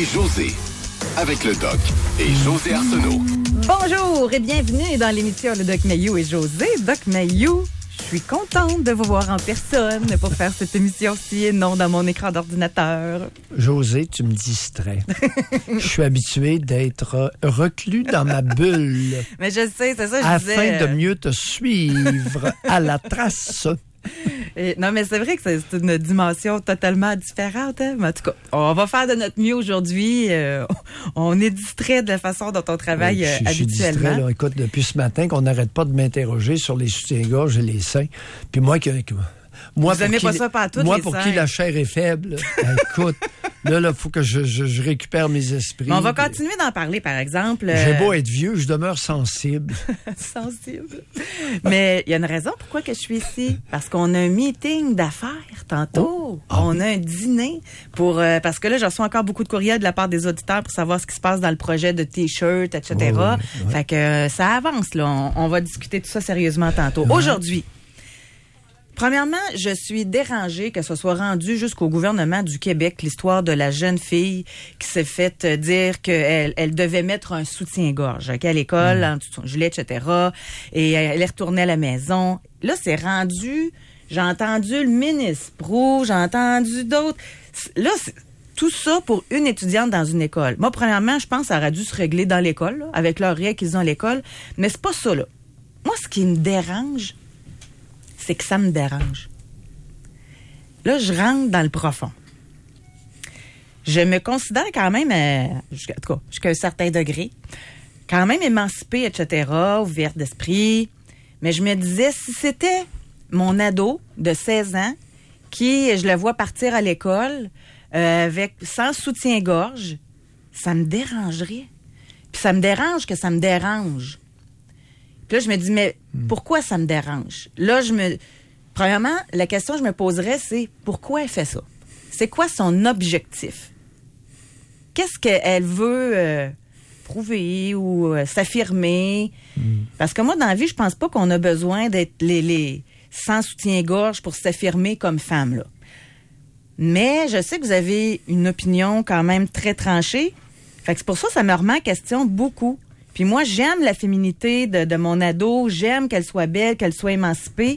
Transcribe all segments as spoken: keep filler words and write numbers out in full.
et José, avec le Doc et José Arsenault. Bonjour et bienvenue dans l'émission Le Doc Mayou et José. Doc Mayou, je suis contente de vous voir en personne pour faire cette émission-ci et non dans mon écran d'ordinateur. José, tu me distrais. Je suis habitué d'être reclus dans ma bulle. Mais je sais, c'est ça que je afin disais. de mieux te suivre à la trace. Et, non, mais c'est vrai que c'est, c'est une dimension totalement différente. Hein? Mais en tout cas, on va faire de notre mieux aujourd'hui. Euh, on est distrait de la façon dont on travaille Oui, euh, je, je suis habituellement. distrait, là. Écoute, depuis ce matin qu'on n'arrête pas de m'interroger sur les soutiens-gorge et les seins. Puis moi, que, que, moi Vous pour aimez qui, pas ça pantoute, moi les pour seins? qui la chair est faible, ben, écoute, là, il faut que je, je, je récupère mes esprits. Mais on va puis, continuer d'en parler, par exemple. J'ai euh, beau être vieux, je demeure sensible. sensible. Mais il y a une raison pourquoi que je suis ici. Parce qu'on a un meeting d'affaires tantôt. Oh. Ah on oui. a un dîner pour euh, parce que là, je reçois encore beaucoup de courriels de la part des auditeurs pour savoir ce qui se passe dans le projet de T-shirt, et cetera. Oui, oui, oui. Fait que euh, ça avance, là. On, on va discuter de tout ça sérieusement tantôt. Ouais. Aujourd'hui, premièrement, je suis dérangée que ce soit rendu jusqu'au gouvernement du Québec l'histoire de la jeune fille qui s'est fait dire qu'elle elle devait mettre un soutien-gorge okay, à l'école, Mm. en dessous de son gilet, et cetera. Et elle est retournée à la maison. Là, c'est rendu... J'ai entendu le ministre Proulx, j'ai entendu d'autres. Là, c'est... Tout ça pour une étudiante dans une école. Moi, premièrement, je pense que ça aurait dû se régler dans l'école, là, avec leurs règles qu'ils ont à l'école. Mais c'est pas ça, là. Moi, ce qui me dérange, c'est que ça me dérange. Là, je rentre dans le profond. Je me considère quand même, euh, jusqu'à, en tout cas, jusqu'à un certain degré, quand même émancipée, et cetera, ouverte d'esprit. Mais je me disais, si c'était mon ado de seize ans, qui, je le vois partir à l'école euh, avec sans soutien-gorge, ça me dérangerait. Puis ça me dérange que ça me dérange. Puis là, je me dis, mais pourquoi ça me dérange? Là, je me... Premièrement, la question que je me poserais, c'est pourquoi elle fait ça? C'est quoi son objectif? Qu'est-ce qu'elle veut euh, prouver ou euh, s'affirmer? Mm. Parce que moi, dans la vie, je pense pas qu'on a besoin d'être les, les sans soutien-gorge pour s'affirmer comme femme, là. Mais je sais que vous avez une opinion quand même très tranchée. Fait que c'est pour ça que ça me remet en question beaucoup. Puis moi, j'aime la féminité de, de mon ado. J'aime qu'elle soit belle, qu'elle soit émancipée.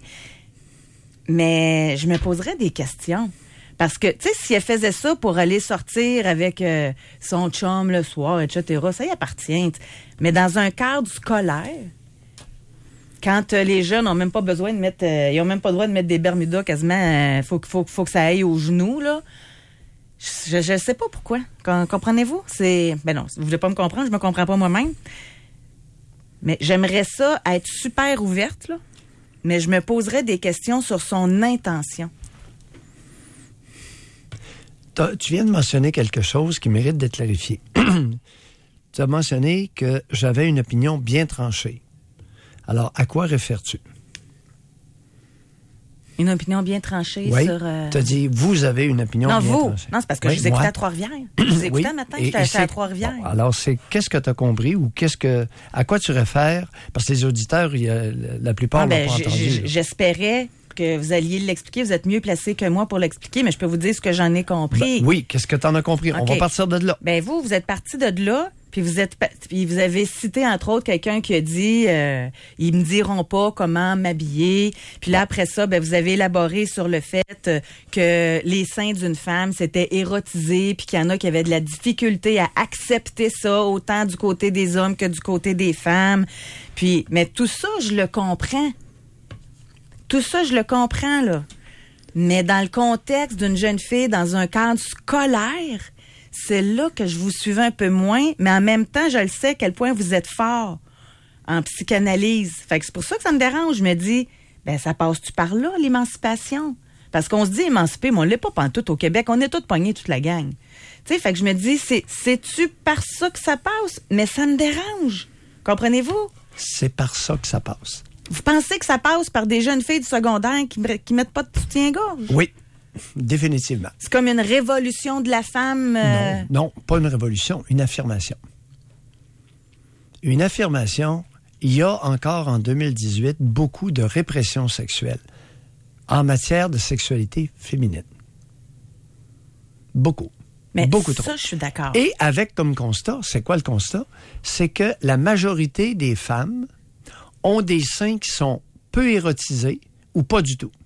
Mais je me poserais des questions. Parce que, tu sais, si elle faisait ça pour aller sortir avec euh, son chum le soir, et cetera, ça y appartient. Mais dans un cadre scolaire, quand euh, les jeunes n'ont même pas besoin de mettre... Euh, ils n'ont même pas le droit de mettre des bermudas quasiment. Il euh, faut, faut, faut que ça aille aux genoux, là. Je ne sais pas pourquoi. Com- comprenez-vous? C'est... Ben non, si vous voulez pas me comprendre, je me comprends pas moi-même. Mais j'aimerais ça être super ouverte, là. Mais je me poserais des questions sur son intention. T'as, tu viens de mentionner quelque chose qui mérite d'être clarifié. Tu as mentionné que j'avais une opinion bien tranchée. Alors, à quoi réfères-tu? Une opinion bien tranchée oui, sur... Euh... tu as dit, vous avez une opinion non, bien vous. tranchée. Non, c'est parce que oui, je vous écoutais moi. à Trois-Rivières. Je vous écoutais oui. un matin, Et, j'étais, et j'étais à Trois-Rivières. Bon, alors, c'est qu'est-ce que tu as compris ou qu'est-ce que... À quoi tu réfères? Parce que les auditeurs, il y a, la plupart ah, l'ont ben, pas j- entendu. j- là. J'espérais que vous alliez l'expliquer. Vous êtes mieux placé que moi pour l'expliquer, mais je peux vous dire ce que j'en ai compris. Ben, oui, qu'est-ce que tu en as compris? Okay. On va partir de là. Ben vous, vous êtes parti de là, puis vous êtes, puis vous avez cité entre autres quelqu'un qui a dit, euh, ils me diront pas comment m'habiller. Puis là après ça, ben vous avez élaboré sur le fait euh, que les seins d'une femme c'était érotisé, puis qu'il y en a qui avaient de la difficulté à accepter ça, autant du côté des hommes que du côté des femmes. Puis, mais tout ça, je le comprends. Tout ça, je le comprends, là. Mais dans le contexte d'une jeune fille dans un cadre scolaire, c'est là que je vous suivais un peu moins, mais en même temps, je le sais à quel point vous êtes fort en psychanalyse. Fait que c'est pour ça que ça me dérange. Je me dis, ben ça passe-tu par là, l'émancipation? Parce qu'on se dit émancipé, mais on l'est pas pantoute au Québec. On est tous pognés, toute la gang. Tu sais, fait que je me dis, c'est, c'est-tu par ça que ça passe? Mais ça me dérange. Comprenez-vous? C'est par ça que ça passe. Vous pensez que ça passe par des jeunes filles du secondaire qui, qui mettent pas de soutien-gorge? Oui, définitivement. C'est comme une révolution de la femme. Euh... Non, non, pas une révolution, une affirmation. Une affirmation, il y a encore en deux mille dix-huit beaucoup de répression sexuelle en matière de sexualité féminine. Beaucoup. Mais beaucoup ça, trop. je suis d'accord. Et avec comme constat, c'est quoi le constat? C'est que la majorité des femmes ont des seins qui sont peu érotisés ou pas du tout.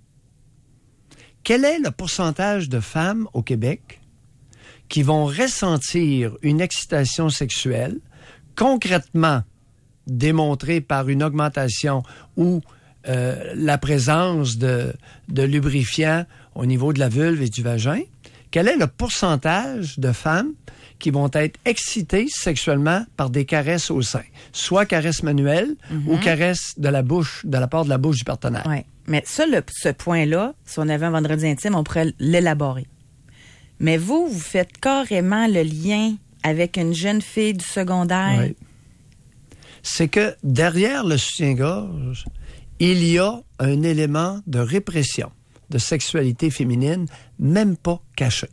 Quel est le pourcentage de femmes au Québec qui vont ressentir une excitation sexuelle concrètement démontrée par une augmentation ou euh, la présence de, de lubrifiants au niveau de la vulve et du vagin? Quel est le pourcentage de femmes qui vont être excitées sexuellement par des caresses au sein? Soit caresses manuelles mm-hmm. ou caresses de la bouche, de la part de la bouche du partenaire. Oui, mais ça, le, ce point-là, si on avait un vendredi intime, on pourrait l'élaborer. Mais vous, vous faites carrément le lien avec une jeune fille du secondaire. Oui. C'est que derrière le soutien-gorge, il y a un élément de répression de sexualité féminine, même pas caché.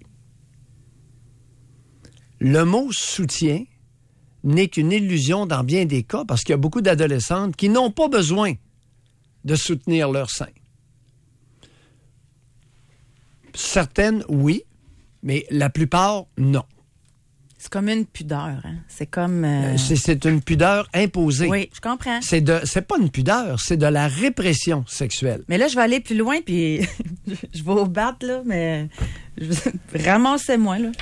Le mot soutien n'est qu'une illusion dans bien des cas parce qu'il y a beaucoup d'adolescentes qui n'ont pas besoin de soutenir leur sein. Certaines, oui, mais la plupart, non. C'est comme une pudeur, hein? C'est comme... Euh... C'est, c'est une pudeur imposée. Oui, je comprends. C'est, de, c'est pas une pudeur, c'est de la répression sexuelle. Mais là, je vais aller plus loin, puis je vais au battre, là, mais ramassez-moi, là.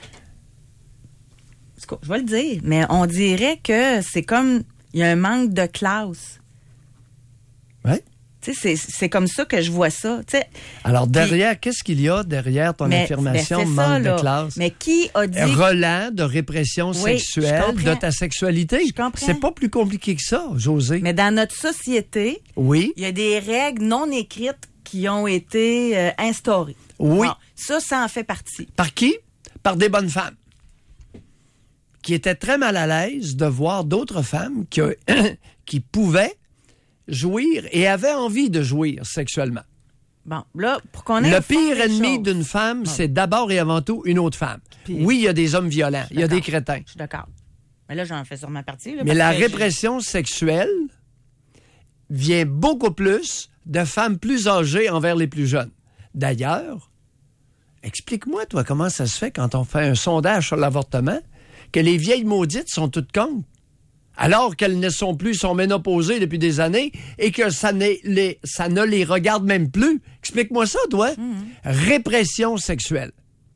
Je vais le dire, mais on dirait que c'est comme... Il y a un manque de classe. Oui. Tu sais, c'est, c'est comme ça que je vois ça. Tu sais, alors, derrière, puis, qu'est-ce qu'il y a derrière ton mais, affirmation ben, manque ça, là. de classe? Mais qui a dit... Relent de répression oui, sexuelle de ta sexualité. Je comprends. C'est pas plus compliqué que ça, Josée. Mais dans notre société, oui. il y a des règles non écrites qui ont été euh, instaurées. Oui. Bon, ça, ça en fait partie. Par qui? Par des bonnes femmes qui étaient très mal à l'aise de voir d'autres femmes qui, qui pouvaient jouir et avaient envie de jouir sexuellement. Bon, là, pour qu'on ait le pire ennemi choses. d'une femme, bon. c'est d'abord et avant tout une autre femme. Puis, oui, il y a des hommes violents, il y a des crétins. Je suis d'accord. Mais là, j'en fais sûrement partie. Là, Mais la que répression je... sexuelle vient beaucoup plus de femmes plus âgées envers les plus jeunes. D'ailleurs, explique-moi, toi, comment ça se fait quand on fait un sondage sur l'avortement, que les vieilles maudites sont toutes connes, alors qu'elles ne sont plus, sont ménopausées depuis des années et que ça, les, ça ne les regarde même plus. Explique-moi ça, toi. Mm-hmm. Répression sexuelle.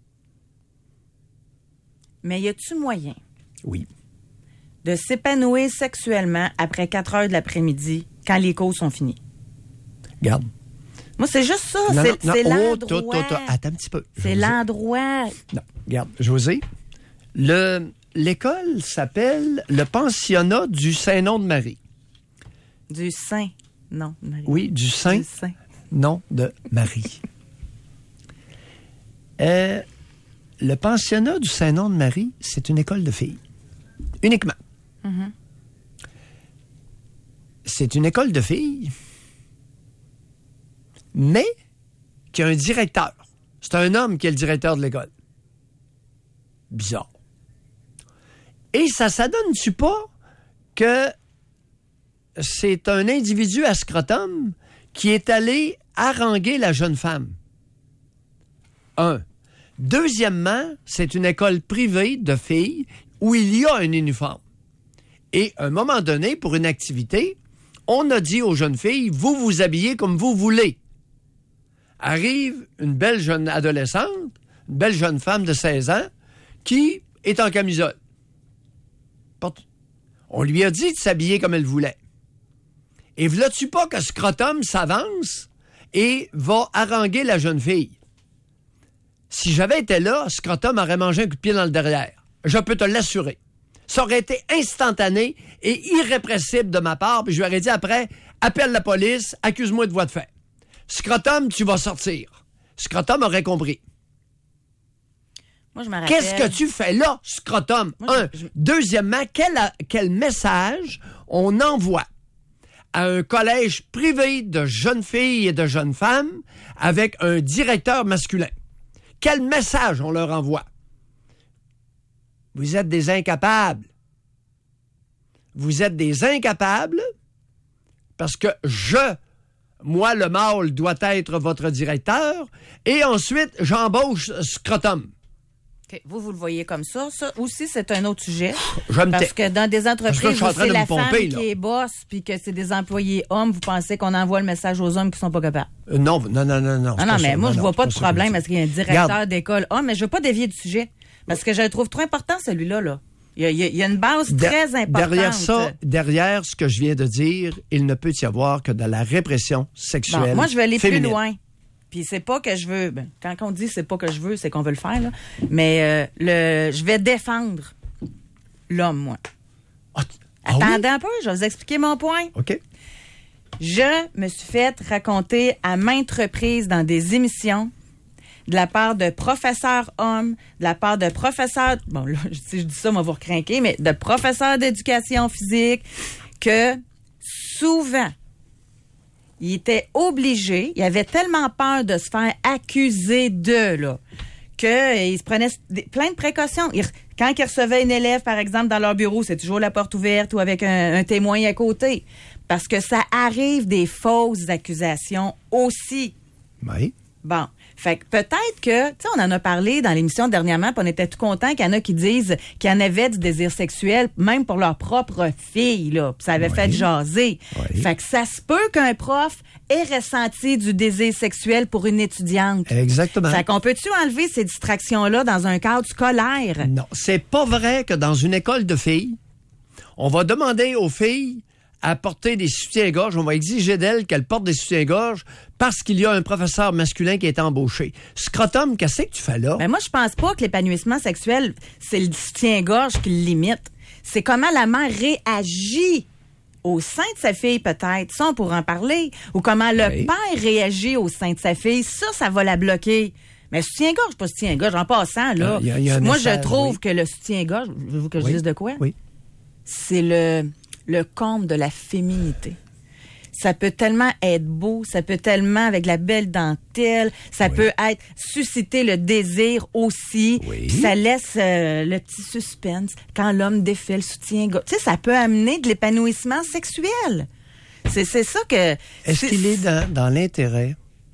Mais y a-tu moyen? Oui. De s'épanouir sexuellement après quatre heures de l'après-midi quand les cours sont finis? Garde. Moi, c'est juste ça. Non, c'est non, c'est non. l'endroit. Oh, attends, attends un petit peu. C'est Josée. l'endroit. Non, regarde, Josée. Le... L'école s'appelle le pensionnat du Saint-Nom de Marie. Du Saint, non, de Marie. Oui, du Saint, du Saint. Nom de Marie. euh, le pensionnat du Saint-Nom de Marie, c'est une école de filles. Uniquement. Mm-hmm. C'est une école de filles, mais qui a un directeur. C'est un homme qui est le directeur de l'école. Bizarre. Et ça s'adonne-tu pas que c'est un individu à scrotum qui est allé haranguer la jeune femme? Un. Deuxièmement, c'est une école privée de filles où il y a un uniforme. Et à un moment donné, pour une activité, on a dit aux jeunes filles, vous vous habillez comme vous voulez. Arrive une belle jeune adolescente, une belle jeune femme de seize ans, qui est en camisole. On lui a dit de s'habiller comme elle voulait. Et v'là-tu pas que Scrotum s'avance et va haranguer la jeune fille? Si j'avais été là, Scrotum aurait mangé un coup de pied dans le derrière. Je peux te l'assurer. Ça aurait été instantané et irrépressible de ma part, puis je lui aurais dit après, appelle la police, accuse-moi de voie de fait. Scrotum, tu vas sortir. Scrotum aurait compris. Moi, je me rappelle... Qu'est-ce que tu fais là, Scrotum? Moi, Un. je... Deuxièmement, quel, quel message on envoie à un collège privé de jeunes filles et de jeunes femmes avec un directeur masculin? Quel message on leur envoie? Vous êtes des incapables. Vous êtes des incapables parce que je, moi, le mâle, doit être votre directeur et ensuite, j'embauche Scrotum. Okay. Vous, vous le voyez comme ça. Ça aussi, c'est un autre sujet. Je me Parce tais. que dans des entreprises où c'est la femme pomper, qui est boss puis que c'est des employés hommes, vous pensez qu'on envoie le message aux hommes qui sont pas capables? Euh, non, non, non, non, non. Non, non, mais ça. moi, non, je non, vois pas de ça problème que parce qu'il y a un directeur Regarde. d'école homme, mais je veux pas dévier du sujet. Parce que je le trouve trop important, celui-là, là. Il y a, il y a une base De- très importante. Derrière ça, derrière ce que je viens de dire, il ne peut y avoir que de la répression sexuelle. Bon, moi, je vais aller féminine. plus loin. Puis c'est pas que je veux. Ben, quand on dit c'est pas que je veux, c'est qu'on veut le faire, là. Mais euh, le, je vais défendre l'homme, moi. Ah, t- ah Attendez oui? un peu, je vais vous expliquer mon point. OK. Je me suis fait raconter à maintes reprises dans des émissions de la part de professeurs hommes, de la part de professeurs, bon là, si je dis ça, on va vous recrinquer, mais de professeurs d'éducation physique, que souvent, ils étaient obligés, ils avaient tellement peur de se faire accuser de, là, qu'ils se prenaient des- plein de précautions. Ils- quand ils recevaient une élève, par exemple, dans leur bureau, c'est toujours la porte ouverte ou avec un, un témoin à côté. Parce que ça arrive des fausses accusations aussi. Oui. Bon. Fait que peut-être que, tu sais, on en a parlé dans l'émission dernièrement, puis on était tout contents qu'il y en a qui disent qu'il y en avait du désir sexuel, même pour leur propre fille, là. Puis ça avait Oui. fait jaser. Oui. Fait que ça se peut qu'un prof ait ressenti du désir sexuel pour une étudiante. Exactement. Fait qu'on peut-tu enlever ces distractions-là dans un cadre scolaire? Non, c'est pas vrai que dans une école de filles, on va demander aux filles à porter des soutiens-gorge. On va exiger d'elles qu'elles portent des soutiens-gorge parce qu'il y a un professeur masculin qui est embauché. Scrotum, qu'est-ce que tu fais là? Ben moi, je pense pas que l'épanouissement sexuel, c'est le soutien-gorge qui le limite. C'est comment la mère réagit au sein de sa fille, peut-être. Ça, on pourra en parler. Ou comment le Oui. père réagit au sein de sa fille. Ça, ça va la bloquer. Mais soutien-gorge, pas soutien-gorge. En passant, là, Ah, y a- y a un moi, message, je trouve oui. que le soutien-gorge, voulez-vous que je Oui. dise de quoi? Oui. C'est le, le comble de la féminité. Ça peut tellement être beau, ça peut tellement avec la belle dentelle, ça Oui. peut être susciter le désir aussi. Oui. Puis ça laisse euh, le petit suspense quand l'homme défait le soutien. Tu sais, ça peut amener de l'épanouissement sexuel. C'est, c'est ça que... Est-ce c'est- qu'il est dans, dans l'intérêt,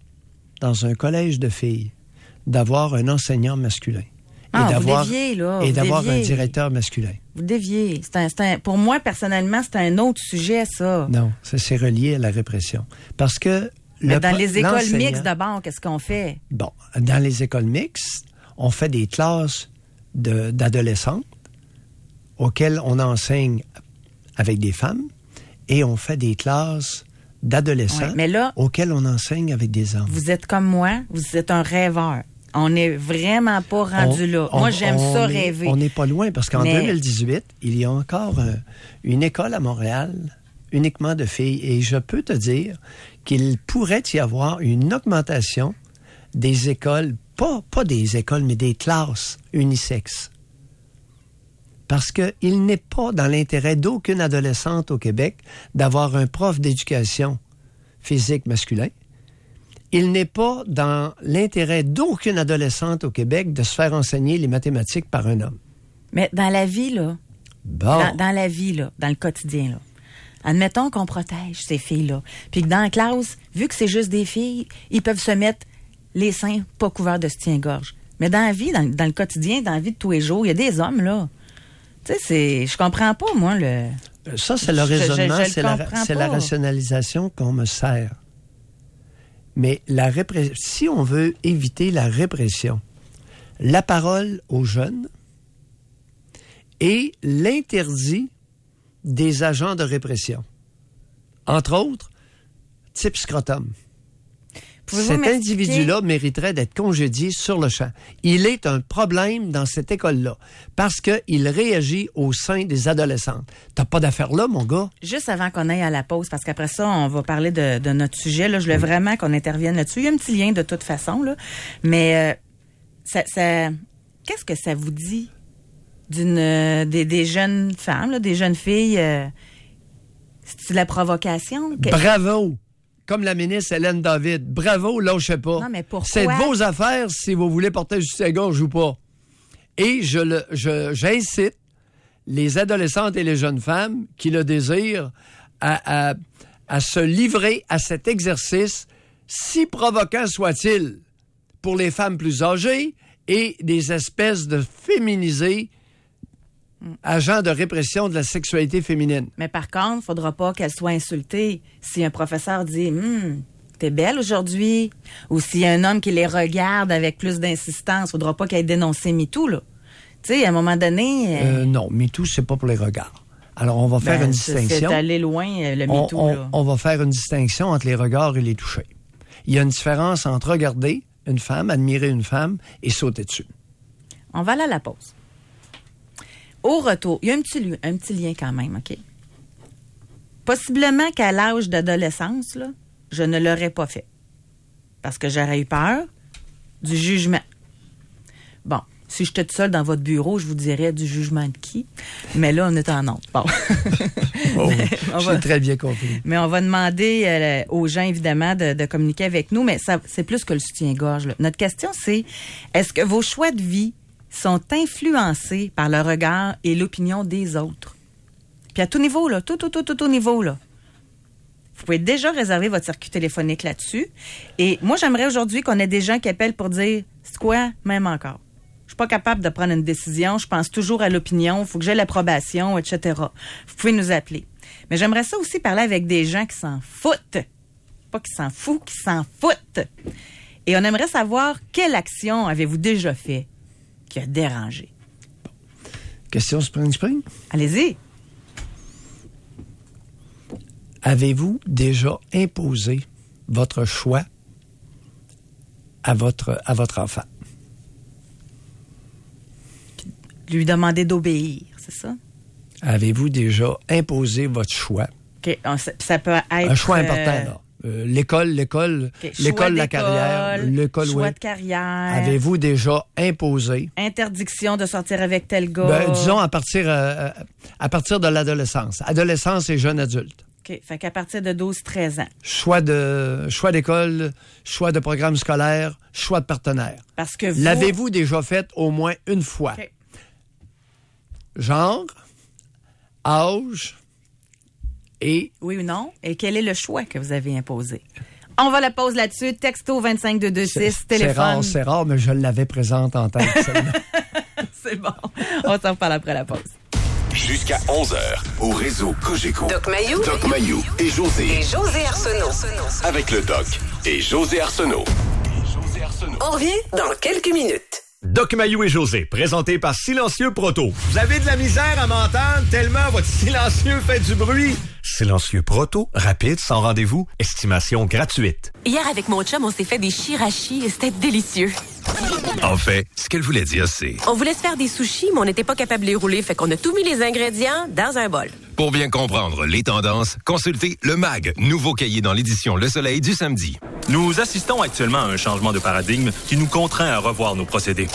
dans un collège de filles, d'avoir un enseignant masculin? Ah, et vous d'avoir, déviez, là, et vous d'avoir un déviez. directeur masculin? Vous déviez. C'est un, c'est un- pour moi, personnellement, c'est un autre sujet, ça. Non, ça c'est relié à la répression. Parce que... Mais le dans pro- les écoles l'enseignant- mixtes, d'abord, qu'est-ce qu'on fait? Bon, dans les écoles mixtes, on fait des classes de, d'adolescentes auxquelles on enseigne avec des femmes et on fait des classes d'adolescents Ouais, mais là- auxquelles on enseigne avec des hommes. Vous êtes comme moi, vous êtes un rêveur. On n'est vraiment pas rendu On- là. on- Moi, j'aime on ça est- rêver. On n'est pas loin parce qu'en Mais- deux mille dix-huit, il y a encore euh, une école à Montréal uniquement de filles et je peux te dire qu'il pourrait y avoir une augmentation des écoles, pas, pas des écoles, mais des classes unisexes. Parce qu'il n'est pas dans l'intérêt d'aucune adolescente au Québec d'avoir un prof d'éducation physique masculin. Il n'est pas dans l'intérêt d'aucune adolescente au Québec de se faire enseigner les mathématiques par un homme. Mais dans la vie, là, Bon. dans, dans la vie, là, dans le quotidien, là, admettons qu'on protège ces filles-là, puis que dans la classe, vu que c'est juste des filles, ils peuvent se mettre les seins pas couverts de soutien-gorge. Mais dans la vie, dans, dans le quotidien, dans la vie de tous les jours, il y a des hommes, là. Tu sais, c'est, je comprends pas, moi, le... Ça, c'est le Je- je- raisonnement, je le c'est, la, comprends c'est pas. la rationalisation qu'on me sert. Mais la répré- si on veut éviter la répression, la parole aux jeunes et l'interdit des agents de répression. Entre autres, type scrotum. Pouvez-vous Cet m'expliquer? individu-là mériterait d'être congédié sur le champ. Il est un problème dans cette école-là parce qu'il réagit au sein des adolescentes. T'as pas d'affaire là, mon gars? Juste avant qu'on aille à la pause, parce qu'après ça, on va parler de, de notre sujet. Là, je voulais vraiment qu'on intervienne là-dessus. Il y a un petit lien de toute façon, là. Mais euh, ça, ça, qu'est-ce que ça vous dit d'une euh, des, des jeunes femmes, là, des jeunes filles? Euh, c'est de la provocation? Que- Bravo! Comme la ministre Hélène David. Bravo, lâchez pas. Non, mais pourquoi? C'est de vos affaires si vous voulez porter juste à gorge ou pas. Et je le, je, j'incite les adolescentes et les jeunes femmes qui le désirent à, à, à se livrer à cet exercice, si provoquant soit-il, pour les femmes plus âgées et des espèces de féminisés agents de répression de la sexualité féminine. Mais par contre, il ne faudra pas qu'elle soit insultée. Si un professeur dit hum, « t'es belle aujourd'hui », ou s'il y a un homme qui les regarde avec plus d'insistance, il ne faudra pas qu'elle ait dénoncé MeToo, là. Tu sais, à un moment donné... Euh... Euh, non, MeToo, c'est pas pour les regards. Alors, on va faire ben, une c'est, distinction. C'est aller loin, le on, MeToo, on, là. On va faire une distinction entre les regards et les touchés. Il y a une différence entre regarder une femme, admirer une femme et sauter dessus. On va aller à la pause. Au retour, il y a un petit, un petit lien quand même, OK? Possiblement qu'à l'âge d'adolescence, là, je ne l'aurais pas fait. Parce que j'aurais eu peur du jugement. Bon, si j'étais toute seule dans votre bureau, je vous dirais du jugement de qui? Mais là, on est en honte. Bon. Oh, on j'ai va, très bien compris. Mais on va demander euh, aux gens, évidemment, de, de communiquer avec nous, mais ça, c'est plus que le soutien-gorge, là. Notre question, c'est, est-ce que vos choix de vie sont influencés par le regard et l'opinion des autres? Puis à tout niveau, là, tout, tout, tout, tout, tout niveau, là. Vous pouvez déjà réserver votre circuit téléphonique là-dessus. Et moi, j'aimerais aujourd'hui qu'on ait des gens qui appellent pour dire, c'est quoi, même encore? Je suis pas capable de prendre une décision, je pense toujours à l'opinion, il faut que j'aie l'approbation, et cetera. Vous pouvez nous appeler. Mais j'aimerais ça aussi parler avec des gens qui s'en foutent. Pas qui s'en foutent, qui s'en foutent. Et on aimerait savoir quelle action avez-vous déjà fait qui a dérangé. Question Spring Spring? Allez-y. Avez-vous déjà imposé votre choix à votre, à votre enfant? Lui demander d'obéir, c'est ça? Avez-vous déjà imposé votre choix? OK. On, ça, ça peut être... Un choix important, euh, là. Euh, l'école, l'école, okay. l'école, la carrière, l'école, choix oui. de carrière. Avez-vous déjà imposé? Interdiction de sortir avec tel gars. Ben, disons à partir, euh, à partir de l'adolescence. Adolescence et jeune adulte. OK. Fait qu'à partir de douze treize ans. Choix de, choix d'école, choix de programme scolaire, choix de partenaire. Parce que vous... L'avez-vous déjà fait au moins une fois? Okay. Genre, âge et... Oui ou non? Et quel est le choix que vous avez imposé? On va la pause là-dessus. Texto deux cinq deux deux six, téléphone. C'est rare, c'est rare, mais je l'avais présente en tête. C'est bon. On s'en reparle après la pause. Jusqu'à onze heures, au réseau Cogeco. Doc Mayou. Doc Mayou et José. Et José Arsenault. Avec le Doc et José Arsenault. On revient dans quelques minutes. Doc Mayou et José, présenté par Silencieux Proto. Vous avez de la misère à m'entendre tellement votre silencieux fait du bruit? Silencieux Proto, rapide, sans rendez-vous, estimation gratuite. Hier, avec mon chum, on s'est fait des chirachis et c'était délicieux. En fait, ce qu'elle voulait dire, c'est... On voulait se faire des sushis, mais on n'était pas capable de les rouler, fait qu'on a tout mis les ingrédients dans un bol. Pour bien comprendre les tendances, consultez le M A G, nouveau cahier dans l'édition Le Soleil du samedi. Nous assistons actuellement à un changement de paradigme qui nous contraint à revoir nos procédés.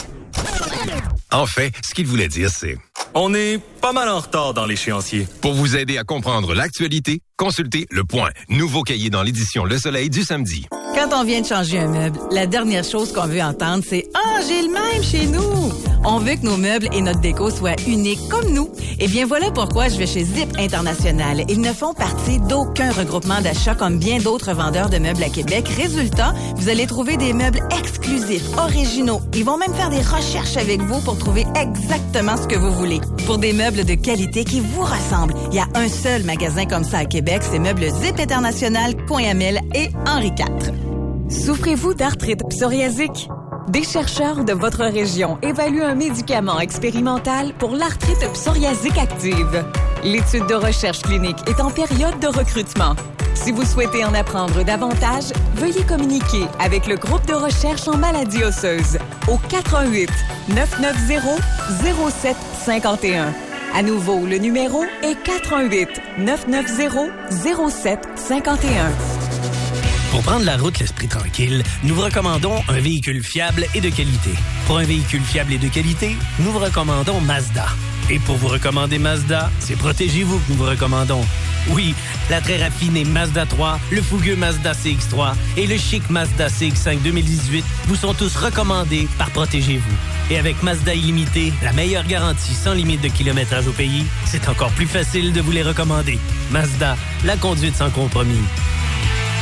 En fait, ce qu'il voulait dire, c'est... On est pas mal en retard dans l'échéancier. Pour vous aider à comprendre l'actualité, consultez Le Point, nouveau cahier dans l'édition Le Soleil du samedi. Quand on vient de changer un meuble, la dernière chose qu'on veut entendre, c'est « Ah, j'ai le même chez nous! » On veut que nos meubles et notre déco soient uniques comme nous. Eh bien, voilà pourquoi je vais chez Zip International. Ils ne font partie d'aucun regroupement d'achats comme bien d'autres vendeurs de meubles à Québec. Résultat, vous allez trouver des meubles exclusifs, originaux. Ils vont même faire des recherches avec vous pour trouver exactement ce que vous voulez. Pour des meubles de qualité qui vous ressemblent, il y a un seul magasin comme ça à Québec, c'est Meubles Zip International, Coin-Amel et Henri quatre. Souffrez-vous d'arthrite psoriasique? Des chercheurs de votre région évaluent un médicament expérimental pour l'arthrite psoriasique active. L'étude de recherche clinique est en période de recrutement. Si vous souhaitez en apprendre davantage, veuillez communiquer avec le groupe de recherche en maladies osseuses au quatre un huit, neuf neuf zéro, zéro sept cinq un. À nouveau, le numéro est quatre un huit, neuf neuf zéro, zéro sept cinq un. Pour prendre la route l'esprit tranquille, nous vous recommandons un véhicule fiable et de qualité. Pour un véhicule fiable et de qualité, nous vous recommandons Mazda. Et pour vous recommander Mazda, c'est Protégez-vous que nous vous recommandons. Oui, la très raffinée Mazda trois, le fougueux Mazda C X trois et le chic Mazda C X cinq deux mille dix-huit vous sont tous recommandés par Protégez-vous. Et avec Mazda Illimité, la meilleure garantie sans limite de kilométrage au pays, c'est encore plus facile de vous les recommander. Mazda, la conduite sans compromis.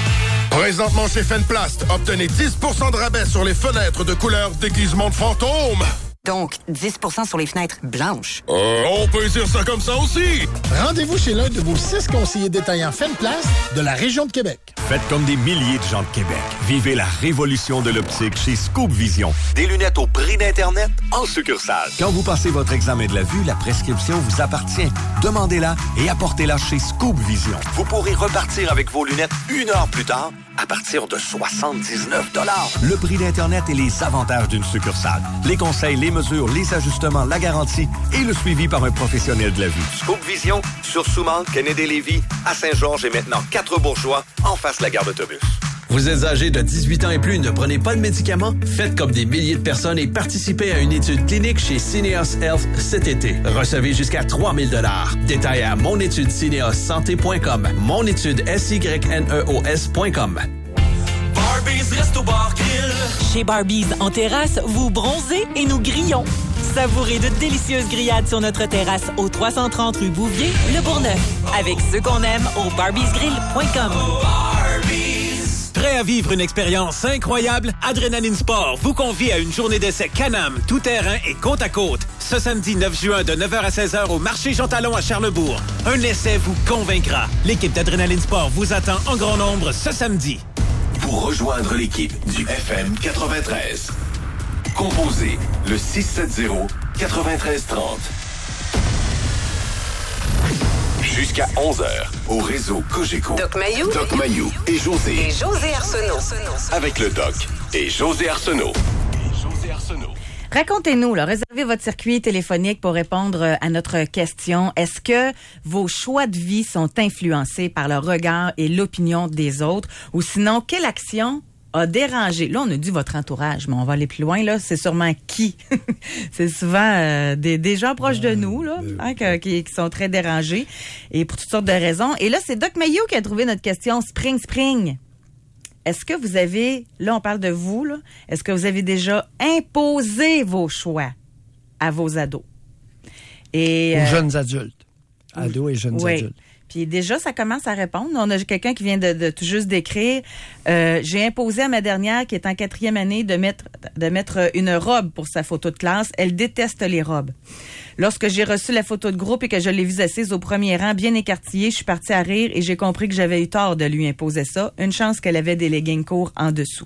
Présentement chez Fenplast, obtenez dix pour cent de rabais sur les fenêtres de couleur déguisement de fantôme. Donc, dix pour cent sur les fenêtres blanches. Euh, on peut dire ça comme ça aussi. Rendez-vous chez l'un de vos six conseillers détaillants Fenplast de la région de Québec. Faites comme des milliers de gens de Québec. Vivez la révolution de l'optique chez Scoop Vision. Des lunettes au prix d'Internet en succursale. Quand vous passez votre examen de la vue, la prescription vous appartient. Demandez-la et apportez-la chez Scoop Vision. Vous pourrez repartir avec vos lunettes une heure plus tard à partir de soixante-dix-neuf dollars. Le prix d'Internet et les avantages d'une succursale. Les conseils, les mesures, les ajustements, la garantie et le suivi par un professionnel de la vue. Scoop Vision, sur Souman, Kennedy-Lévis, à Saint-Georges et maintenant Quatre-Bourgeois, en face de la gare d'autobus. Vous êtes âgé de dix-huit ans et plus, ne prenez pas de médicaments? Faites comme des milliers de personnes et participez à une étude clinique chez Syneos Health cet été. Recevez jusqu'à trois mille dollars. Détails à monétude syneos santé point com. Monétude S Y N E O S point com. Barbies Resto Bar Grill. Chez Barbies en terrasse, vous bronzez et nous grillons. Savourez de délicieuses grillades sur notre terrasse au trois cent trente rue Bouvier, Le Bourgneuf. Avec ceux qu'on aime au barbies grill point com. Prêt à vivre une expérience incroyable? Adrénaline Sport vous convie à une journée d'essai Can-Am, tout-terrain et côte à côte. Ce samedi neuf juin de neuf heures à seize heures au marché Jean Talon à Charlesbourg. Un essai vous convaincra. L'équipe d'Adrénaline Sport vous attend en grand nombre ce samedi. Pour rejoindre l'équipe du F M quatre-vingt-treize, composez le six sept zéro, neuf trois trois zéro. Jusqu'à onze heures, au réseau Cogeco. Doc Mayou. Doc Mayou et José. Et José Arsenault. Avec le Doc et José Arsenault. José Arsenault. Racontez-nous, là, réservez votre circuit téléphonique pour répondre à notre question. Est-ce que vos choix de vie sont influencés par le regard et l'opinion des autres? Ou sinon, quelle action a dérangé? Là, on a dit votre entourage, mais on va aller plus loin, là. C'est sûrement qui? C'est souvent euh, des, des gens proches de nous, là, hein, que, qui, qui sont très dérangés et pour toutes sortes de raisons. Et là, c'est Doc Mayou qui a trouvé notre question Spring Spring. Est-ce que vous avez, là, on parle de vous, là, est-ce que vous avez déjà imposé vos choix à vos ados? Et, Aux euh, jeunes adultes. Ados et jeunes oui. adultes. Puis déjà, ça commence à répondre. On a quelqu'un qui vient de, de tout juste d'écrire. Euh, j'ai imposé à ma dernière, qui est en quatrième année, de mettre de mettre une robe pour sa photo de classe. Elle déteste les robes. Lorsque j'ai reçu la photo de groupe et que je l'ai vue assise au premier rang, bien écartillée, je suis partie à rire et j'ai compris que j'avais eu tort de lui imposer ça. Une chance qu'elle avait des leggings courts en dessous.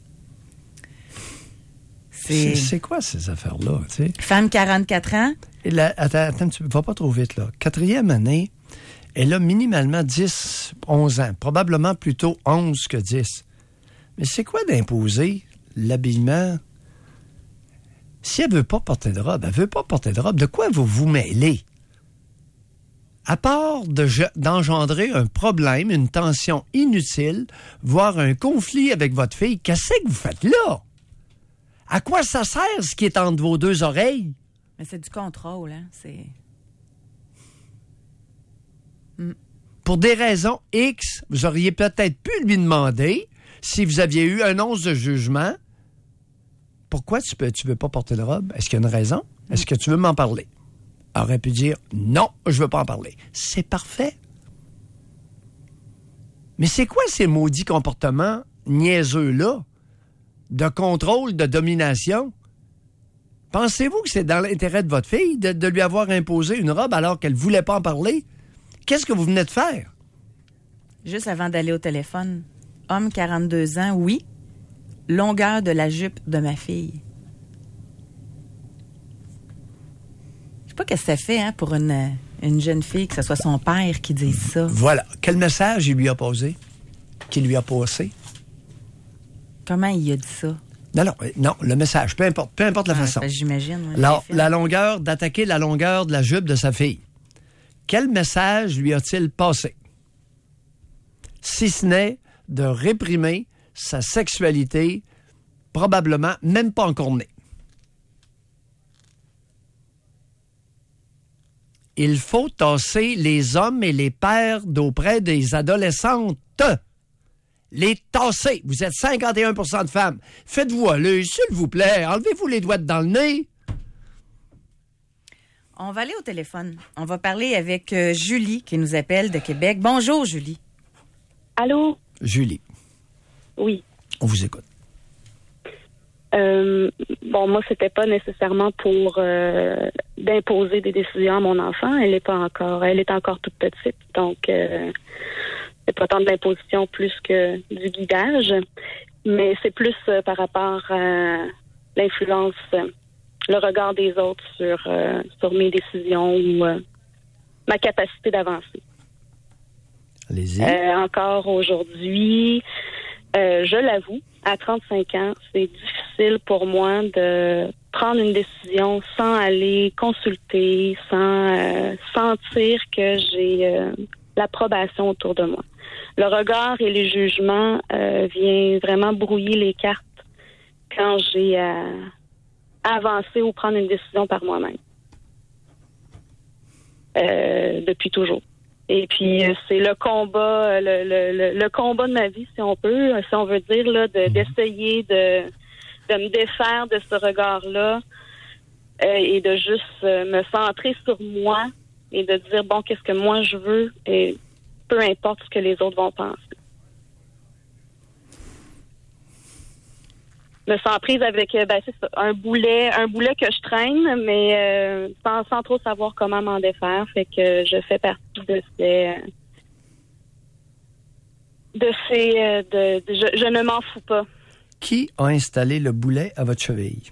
C'est, c'est quoi ces affaires-là, tu sais? Femme, quarante-quatre ans. Et là, attends, attends, tu vas pas trop vite, là. Quatrième année, elle a minimalement dix, onze ans. Probablement plutôt onze que dix. Mais c'est quoi d'imposer l'habillement? Si elle veut pas porter de robe, elle veut pas porter de robe. De quoi vous vous mêlez? À part de, d'engendrer un problème, une tension inutile, voire un conflit avec votre fille, qu'est-ce que vous faites là? À quoi ça sert ce qui est entre vos deux oreilles? Mais c'est du contrôle, hein? C'est... Mm. Pour des raisons X, vous auriez peut-être pu lui demander, si vous aviez eu un once de jugement, pourquoi tu peux, tu veux pas porter de robe? Est-ce qu'il y a une raison? Mm. Est-ce que tu veux m'en parler? Elle aurait pu dire, non, je veux pas en parler. C'est parfait. Mais c'est quoi ces maudits comportements niaiseux-là? De contrôle, de domination? Pensez-vous que c'est dans l'intérêt de votre fille de, de lui avoir imposé une robe alors qu'elle ne voulait pas en parler? Qu'est-ce que vous venez de faire? Juste avant d'aller au téléphone, homme quarante-deux ans, oui. Longueur de la jupe de ma fille. Je sais pas qu'est-ce que ça fait, hein, pour une, une jeune fille, que ce soit son père qui dise ça. Voilà. Quel message il lui a posé? Qu'il lui a passé? Comment il a dit ça? Non, non, non, le message, peu importe, peu importe la ah, façon. Ben, j'imagine. Ouais, la, la longueur, d'attaquer la longueur de la jupe de sa fille. Quel message lui a-t-il passé? Si ce n'est de réprimer sa sexualité, probablement même pas encore née. Il faut tasser les hommes et les pères d'auprès des adolescentes. Les tasser. Vous êtes cinquante et un pour cent de femmes. Faites-vous aller, s'il vous plaît. Enlevez-vous les doigts dans le nez. On va aller au téléphone. On va parler avec euh, Julie qui nous appelle de Québec. Bonjour, Julie. Allô? Julie. Oui. On vous écoute. Euh, bon, moi, c'était pas nécessairement pour euh, d'imposer des décisions à mon enfant. Elle est pas encore, elle est encore toute petite, donc euh, c'est pas tant de l'imposition plus que du guidage, mais c'est plus euh, par rapport à l'influence, euh, le regard des autres sur euh, sur mes décisions ou euh, ma capacité d'avancer. Allez-y. Euh, encore aujourd'hui, euh, je l'avoue, à trente-cinq ans, c'est difficile pour moi de prendre une décision sans aller consulter, sans euh, sentir que j'ai euh, l'approbation autour de moi. Le regard et les jugements euh, viennent vraiment brouiller les cartes quand j'ai à avancer ou prendre une décision par moi-même. Euh, depuis toujours. Et puis, c'est le combat, le, le, le, le combat de ma vie, si on peut, si on veut dire, là, de, d'essayer de, de me défaire de ce regard-là euh, et de juste euh, me centrer sur moi et de dire, bon, qu'est-ce que moi je veux et peu importe ce que les autres vont penser. Me sens prise avec ben, c'est ça, un boulet, un boulet que je traîne, mais euh, sans, sans trop savoir comment m'en défaire. Fait que je fais partie de ces, de ces, de, de je, je ne m'en fous pas. Qui a installé le boulet à votre cheville?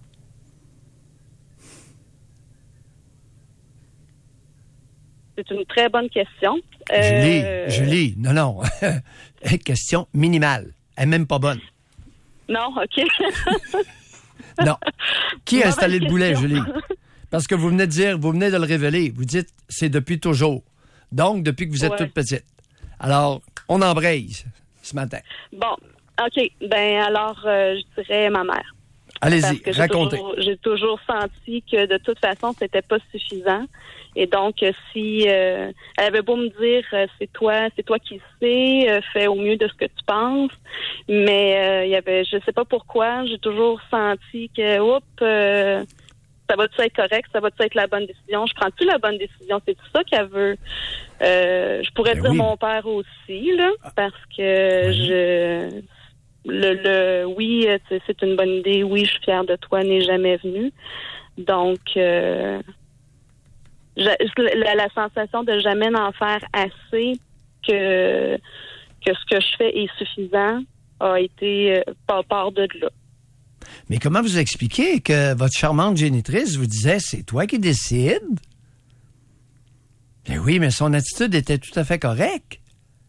C'est une très bonne question. Julie, euh... Julie, non, non. Question minimale. Elle n'est même pas bonne. Non, OK. Non. Qui a installé le boulet, Julie? Parce que vous venez de dire, vous venez de le révéler. Vous dites, c'est depuis toujours. Donc, depuis que vous êtes ouais. toute petite. Alors, on embraye ce matin. Bon, OK. Ben alors, euh, je dirais ma mère. Allez-y, j'ai racontez. Toujours, j'ai toujours senti que de toute façon, c'était pas suffisant. Et donc, si euh, elle avait beau me dire, euh, c'est toi, c'est toi qui sais, euh, fais au mieux de ce que tu penses. Mais euh, il y avait, je sais pas pourquoi, j'ai toujours senti que, oups, euh, ça va-tu être correct, ça va-tu être la bonne décision, je prends-tu la bonne décision, c'est tout ça qu'elle veut. Euh, je pourrais ben dire oui. mon père aussi, là, parce que oui. je, le, le, oui, c'est une bonne idée, oui, je suis fière de toi, n'est jamais venu. Donc, euh, Je, la, la sensation de jamais en faire assez que que ce que je fais est suffisant a été euh, pas part de là. Mais comment vous expliquez que votre charmante génitrice vous disait c'est toi qui décides? Ben oui, mais son attitude était tout à fait correcte.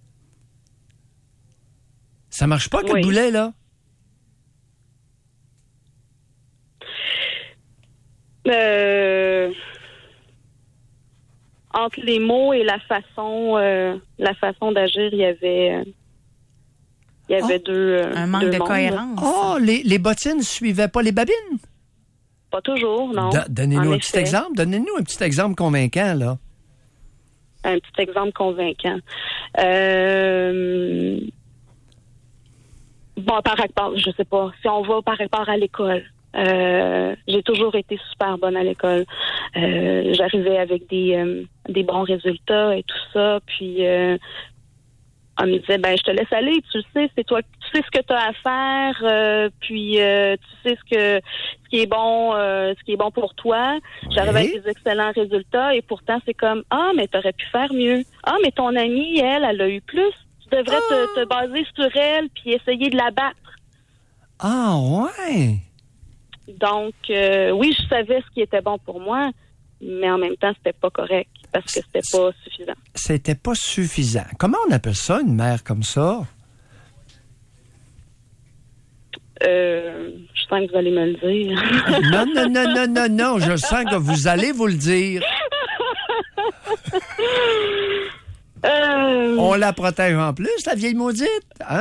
Ça marche pas que oui. le boulet, là? Euh... Entre les mots et la façon, euh, la façon d'agir, il y avait, euh, il y avait oh, deux. Euh, un manque deux de mondes. cohérence. Oh, les, les bottines suivaient pas les babines? Pas toujours, non. Do- donnez-nous un petit exemple. Donnez-nous un petit exemple convaincant, là. Un petit exemple convaincant. Euh... Bon, par rapport, je sais pas, si on va par rapport à l'école. Euh, j'ai toujours été super bonne à l'école. Euh, j'arrivais avec des euh, des bons résultats et tout ça. Puis euh, on me disait ben je te laisse aller. Tu le sais, c'est toi. Tu sais ce que tu as à faire. Euh, puis euh, tu sais ce que ce qui est bon, euh, ce qui est bon pour toi. Oui. J'arrivais avec des excellents résultats et pourtant c'est comme ah mais t'aurais pu faire mieux. Ah mais ton amie elle, elle a eu plus. Tu devrais ah. te, te baser sur elle puis essayer de la battre. Ah ouais. Donc, euh, oui, je savais ce qui était bon pour moi, mais en même temps, c'était pas correct parce que c'était pas suffisant. C'était pas suffisant. Comment on appelle ça, une mère comme ça? Euh, je sens que vous allez me le dire. Non, non, non, non, non, non, je sens que vous allez vous le dire. Euh... On la protège en plus, la vieille maudite. Hein?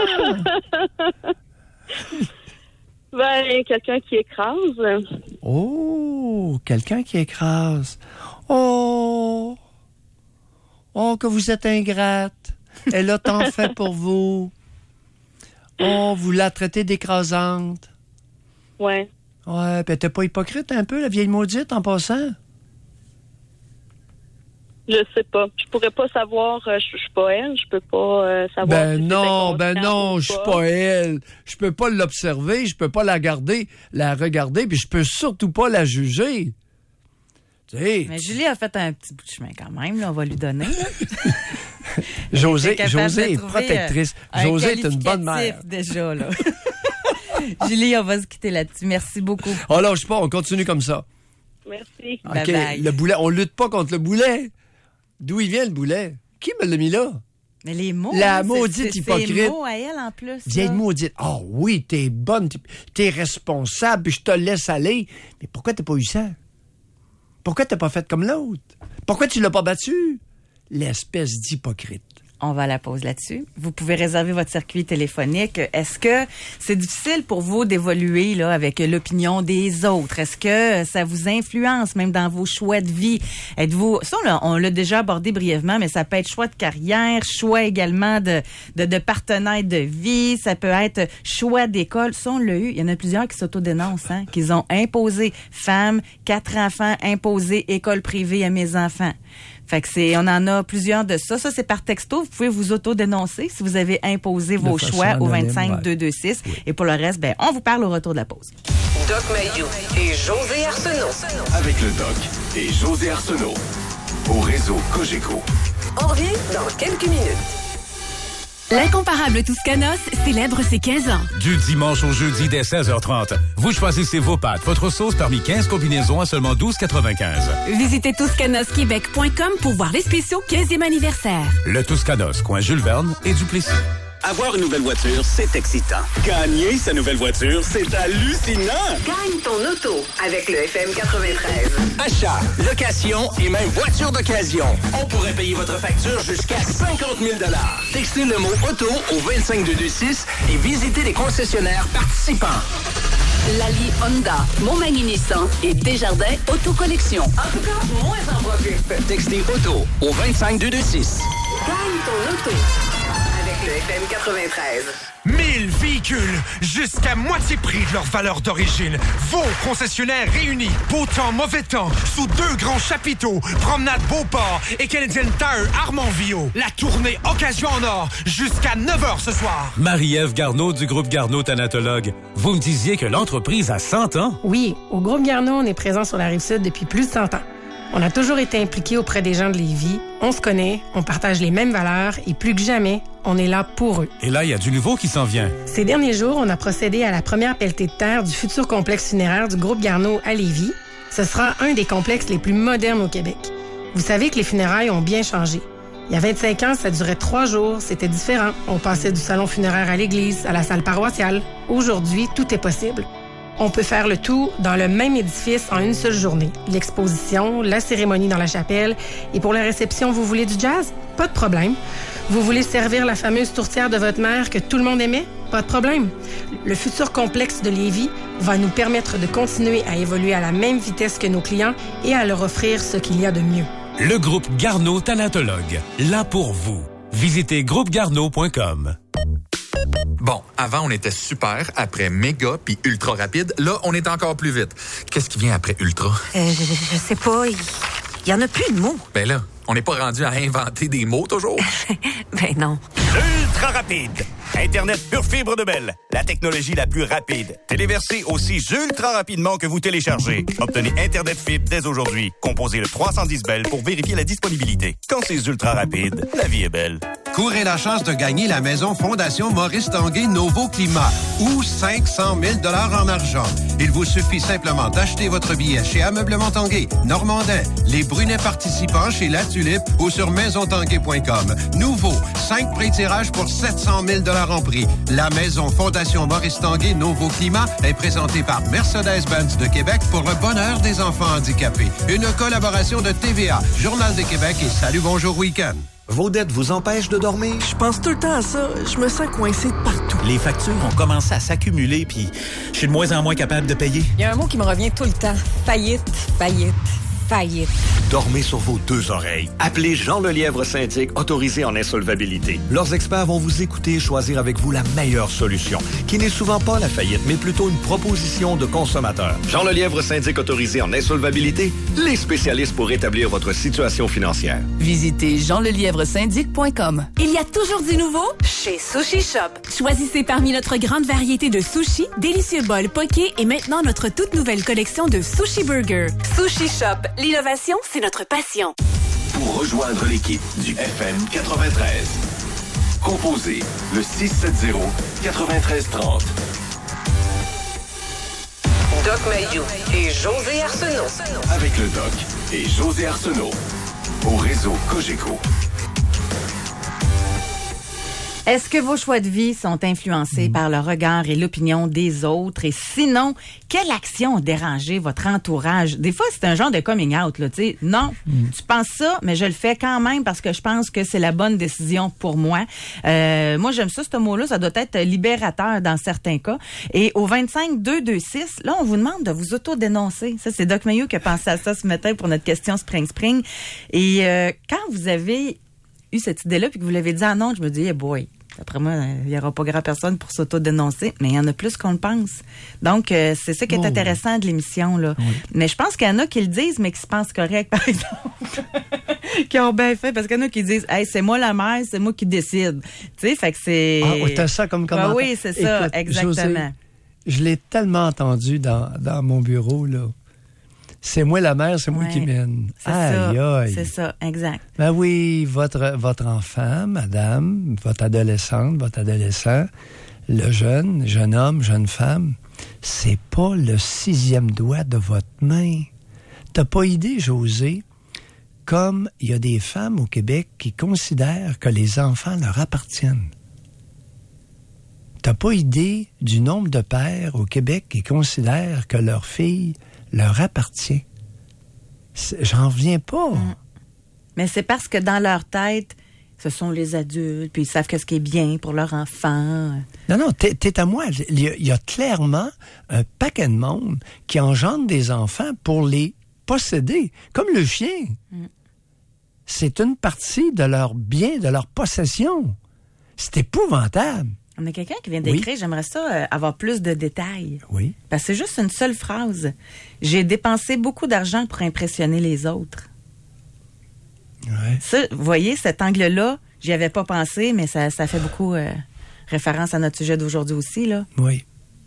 Ben, quelqu'un qui écrase. Oh, quelqu'un qui écrase. Oh, oh, que vous êtes ingrate. Elle a tant fait pour vous. Oh, vous la traitez d'écrasante. Ouais. Ouais, puis elle était pas hypocrite un peu, la vieille maudite, en passant? Je sais pas. Je pourrais pas savoir. Euh, je suis pas elle. Je peux pas euh, savoir. Ben si non, c'est ben inconscient non, ou je suis pas. pas elle. Je peux pas l'observer, je peux pas la garder, la regarder, puis je peux surtout pas la juger. Tu sais. Mais Julie a fait un petit bout de chemin quand même, là, on va lui donner. Là. José, Elle est capable José de est trouver, protectrice. euh, José un est une bonne mère. qualificatif déjà, là. Julie, on va se quitter là-dessus. Merci beaucoup. Oh là, je sais pas, on continue comme ça. Merci. OK, Bye bye. le boulet, on lutte pas contre le boulet. D'où il vient le boulet? Qui me l'a mis là? Mais les mots. La hein, maudite c'est, c'est, hypocrite. C'est les mots à elle en plus. Vieille là. maudite. Ah oh, oui, t'es bonne, t'es, t'es responsable, puis je te laisse aller. Mais pourquoi t'as pas eu ça? Pourquoi t'as pas fait comme l'autre? Pourquoi tu l'as pas battu? L'espèce d'hypocrite. On va à la pause là-dessus. Vous pouvez réserver votre circuit téléphonique. Est-ce que c'est difficile pour vous d'évoluer là avec l'opinion des autres? Est-ce que ça vous influence même dans vos choix de vie? Êtes-vous... Ça, là, on l'a déjà abordé brièvement, mais ça peut être choix de carrière, choix également de, de, de partenaire de vie, ça peut être choix d'école. Ça, on l'a eu. Il y en a plusieurs qui s'autodénoncent, hein, qu'ils ont imposé femmes, quatre enfants, imposé école privée à mes enfants. Fait que c'est, on en a plusieurs de ça. Ça, c'est par texto. Vous pouvez vous auto-dénoncer si vous avez imposé vos choix au vingt-cinq deux deux six. Oui. Et pour le reste, ben, on vous parle au retour de la pause. Doc Mayou et José Arsenault. Avec le Doc et José Arsenault. Au réseau Cogeco. On revient dans quelques minutes. L'incomparable Toscanos célèbre ses quinze ans. Du dimanche au jeudi dès seize heures trente, vous choisissez vos pâtes, votre sauce parmi quinze combinaisons à seulement douze quatre-vingt-quinze. Visitez toscanos québec point com pour voir les spéciaux quinzième anniversaire. Le Toscanos, coin Jules Verne et Duplessis. Avoir une nouvelle voiture, c'est excitant. Gagner sa nouvelle voiture, c'est hallucinant. Gagne ton auto avec le F M quatre-vingt-treize. Achat, location et même voiture d'occasion. On pourrait payer votre facture jusqu'à cinquante mille dollars. Textez le mot auto au vingt-cinq deux deux six et visitez les concessionnaires participants. Lali Honda, Montmagny Nissan et Desjardins Autocollection. En tout cas, moins en profite. Textez auto au vingt-cinq deux deux six. Gagne ton auto avec le F M quatre-vingt-treize. mille véhicules jusqu'à moitié prix de leur valeur d'origine. Vos concessionnaires réunis, beau temps, mauvais temps, sous deux grands chapiteaux, Promenade Beauport et Canadian Tire Armanville. La tournée Occasion en or jusqu'à neuf heures ce soir. Marie-Ève Garneau du groupe Garneau Thanatologue. Vous me disiez que l'entreprise a cent ans? Oui, au groupe Garneau, on est présent sur la Rive-Sud depuis plus de cent ans. On a toujours été impliqués auprès des gens de Lévis. On se connaît, on partage les mêmes valeurs et plus que jamais, on est là pour eux. Et là, il y a du nouveau qui s'en vient. Ces derniers jours, on a procédé à la première pelletée de terre du futur complexe funéraire du groupe Garneau à Lévis. Ce sera un des complexes les plus modernes au Québec. Vous savez que les funérailles ont bien changé. Il y a vingt-cinq ans, ça durait trois jours, c'était différent. On passait du salon funéraire à l'église, à la salle paroissiale. Aujourd'hui, tout est possible. On peut faire le tout dans le même édifice en une seule journée. L'exposition, la cérémonie dans la chapelle. Et pour la réception, vous voulez du jazz? Pas de problème. Vous voulez servir la fameuse tourtière de votre mère que tout le monde aimait? Pas de problème. Le futur complexe de Lévis va nous permettre de continuer à évoluer à la même vitesse que nos clients et à leur offrir ce qu'il y a de mieux. Le groupe Garneau Thanatologue. Là pour vous. Visitez groupe garneau point com. Bon, avant, on était super, après méga puis ultra rapide. Là, on est encore plus vite. Qu'est-ce qui vient après ultra? Euh, je, je sais pas. Il y, y en a plus de mots. Ben là, on n'est pas rendu à inventer des mots toujours? Ben non. Ultra rapide. Internet pure fibre de Bell. La technologie la plus rapide. Téléversée aussi ultra rapidement que vous téléchargez. Obtenez Internet fibre dès aujourd'hui. Composez le trois cent dix Bell pour vérifier la disponibilité. Quand c'est ultra rapide, la vie est belle. Courez la chance de gagner la maison Fondation Maurice Tanguay Novo Climat ou cinq cent mille dollars en argent. Il vous suffit simplement d'acheter votre billet chez Ameublement Tanguay, Normandin, les Brunets participants chez La Tulipe ou sur maison tanguay point com. Nouveau, cinq pré-tirages pour sept cent mille dollars en prix. La maison Fondation Maurice Tanguay Novo Climat est présentée par Mercedes-Benz de Québec pour le bonheur des enfants handicapés. Une collaboration de T V A, Journal de Québec et Salut Bonjour Week-end. Vos dettes vous empêchent de dormir? Je pense tout le temps à ça. Je me sens coincé de partout. Les factures ont commencé à s'accumuler, puis je suis de moins en moins capable de payer. Il y a un mot qui me revient tout le temps. Faillite, faillite, faillite. Dormez sur vos deux oreilles. Appelez Jean Lelièvre Syndic, autorisé en insolvabilité. Leurs experts vont vous écouter et choisir avec vous la meilleure solution, qui n'est souvent pas la faillite, mais plutôt une proposition de consommateur. Jean Lelièvre Syndic, autorisé en insolvabilité, les spécialistes pour rétablir votre situation financière. Visitez jean lelièvre syndic point com. Il y a toujours du nouveau chez Sushi Shop. Choisissez parmi notre grande variété de sushis, délicieux bols poké et maintenant notre toute nouvelle collection de sushi burgers. Sushi Shop, l'innovation, c'est notre passion. Pour rejoindre l'équipe du F M quatre-vingt-treize, composez le six sept zéro, neuf trois trois zéro. Doc Mayou et José Arsenault. Avec le Doc et José Arsenault. Au réseau Cogeco. Est-ce que vos choix de vie sont influencés mmh. par le regard et l'opinion des autres? Et sinon, quelle action a dérangé votre entourage? Des fois, c'est un genre de coming out, là, tu sais. Non, mmh. tu penses ça, mais je le fais quand même parce que je pense que c'est la bonne décision pour moi. Euh, moi, j'aime ça, ce mot-là. Ça doit être libérateur dans certains cas. Et au vingt-cinq deux deux six, là, on vous demande de vous auto-dénoncer. Ça, c'est Doc Mayou qui a pensé à ça ce matin pour notre question Spring Spring. Et euh, quand vous avez eu cette idée-là puis que vous l'avez dit en ondes, je me dis, hey boy, après moi, il n'y aura pas grand personne pour s'auto-dénoncer, mais il y en a plus qu'on le pense. Donc, euh, c'est ça qui est oh. intéressant de l'émission, là. Oui. Mais je pense qu'il y en a qui le disent, mais qui se pensent corrects, par exemple. Qui ont bien fait, parce qu'il y en a qui disent, hey, c'est moi la mère, c'est moi qui décide. Tu sais, fait que c'est. Ah, oui, t'as ça comme commentaire. Ben oui, c'est ça, écoute, exactement. José, je l'ai tellement entendu dans, dans mon bureau, là. C'est moi la mère, c'est moi ouais, qui mène. C'est aïe, ça, aïe. c'est ça, exact. Ben oui, votre, votre enfant, madame, votre adolescente, votre adolescent, le jeune, jeune homme, jeune femme, c'est pas le sixième doigt de votre main. T'as pas idée, José, comme il y a des femmes au Québec qui considèrent que les enfants leur appartiennent. T'as pas idée du nombre de pères au Québec qui considèrent que leur fille leur appartient. C'est, j'en reviens pas. Mmh. Mais c'est parce que dans leur tête, ce sont les adultes, puis ils savent que ce qui est bien pour leur enfant. Non, non, t'es, t'es à moi. Il y, a, il y a clairement un paquet de monde qui engendre des enfants pour les posséder, comme le chien. Mmh. C'est une partie de leur bien, de leur possession. C'est épouvantable. On a quelqu'un qui vient d'écrire, oui. J'aimerais ça euh, avoir plus de détails. Oui. Parce que c'est juste une seule phrase. J'ai dépensé beaucoup d'argent pour impressionner les autres. Ouais. Ça, vous voyez, cet angle-là, j'y avais pas pensé, mais ça, ça fait beaucoup euh, référence à notre sujet d'aujourd'hui aussi, là. Oui.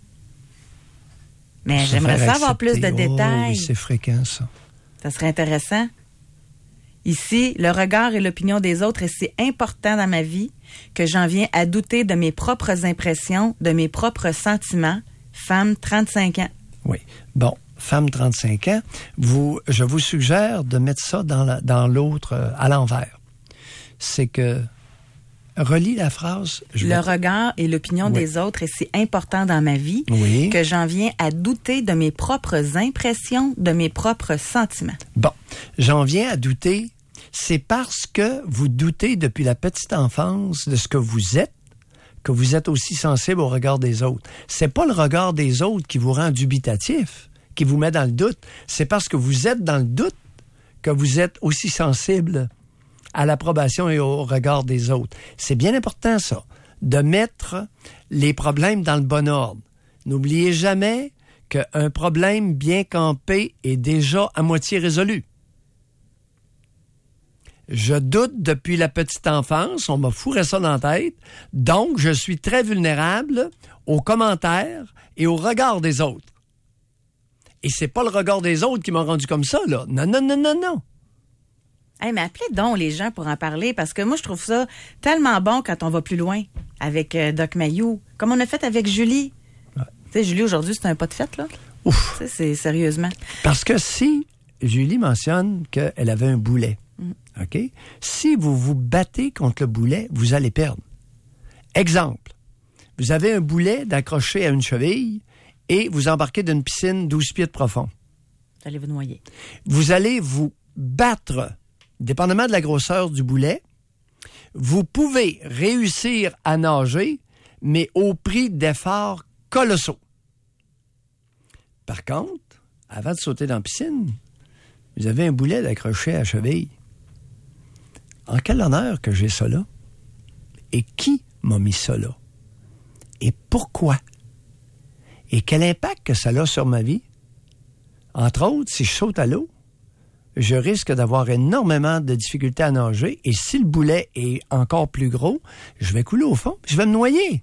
Mais se j'aimerais ça avoir accepter. plus de oh, détails. Oui, c'est fréquent, ça. Ça serait intéressant. Ici, le regard et l'opinion des autres est si important dans ma vie que j'en viens à douter de mes propres impressions, de mes propres sentiments. Femme, trente-cinq ans. Oui. Bon, femme, trente-cinq ans, vous, je vous suggère de mettre ça dans, la, dans l'autre, euh, à l'envers. C'est que, relis la phrase. Je le vais... regard et l'opinion oui. des autres est si important dans ma vie oui. que j'en viens à douter de mes propres impressions, de mes propres sentiments. Bon, j'en viens à douter. C'est parce que vous doutez depuis la petite enfance de ce que vous êtes que vous êtes aussi sensible au regard des autres. C'est pas le regard des autres qui vous rend dubitatif, qui vous met dans le doute. C'est parce que vous êtes dans le doute que vous êtes aussi sensible à l'approbation et au regard des autres. C'est bien important, ça, de mettre les problèmes dans le bon ordre. N'oubliez jamais qu'un problème bien campé est déjà à moitié résolu. Je doute depuis la petite enfance, on m'a fourré ça dans la tête, donc je suis très vulnérable aux commentaires et au regard des autres. Et c'est pas le regard des autres qui m'a rendu comme ça, là. Non, non, non, non, non. Hey, mais appelez donc les gens pour en parler, parce que moi, je trouve ça tellement bon quand on va plus loin avec euh, Doc Mayou, comme on a fait avec Julie. Ouais. Tu sais, Julie, aujourd'hui, c'est un pas de fête, là. Ouf. Tu sais, c'est sérieusement. Parce que si Julie mentionne qu'elle avait un boulet, OK? Si vous vous battez contre le boulet, vous allez perdre. Exemple, vous avez un boulet d'accroché à une cheville et vous embarquez d'une piscine douze pieds de profond. Vous allez vous noyer. Vous allez vous battre, dépendamment de la grosseur du boulet. Vous pouvez réussir à nager, mais au prix d'efforts colossaux. Par contre, avant de sauter dans la piscine, Vous avez un boulet d'accroché à la cheville. En quel honneur que j'ai ça là? Et qui m'a mis ça là? Et pourquoi? Et quel impact que ça a sur ma vie? Entre autres, si je saute à l'eau, je risque d'avoir énormément de difficultés à nager. Et si le boulet est encore plus gros, je vais couler au fond, je vais me noyer.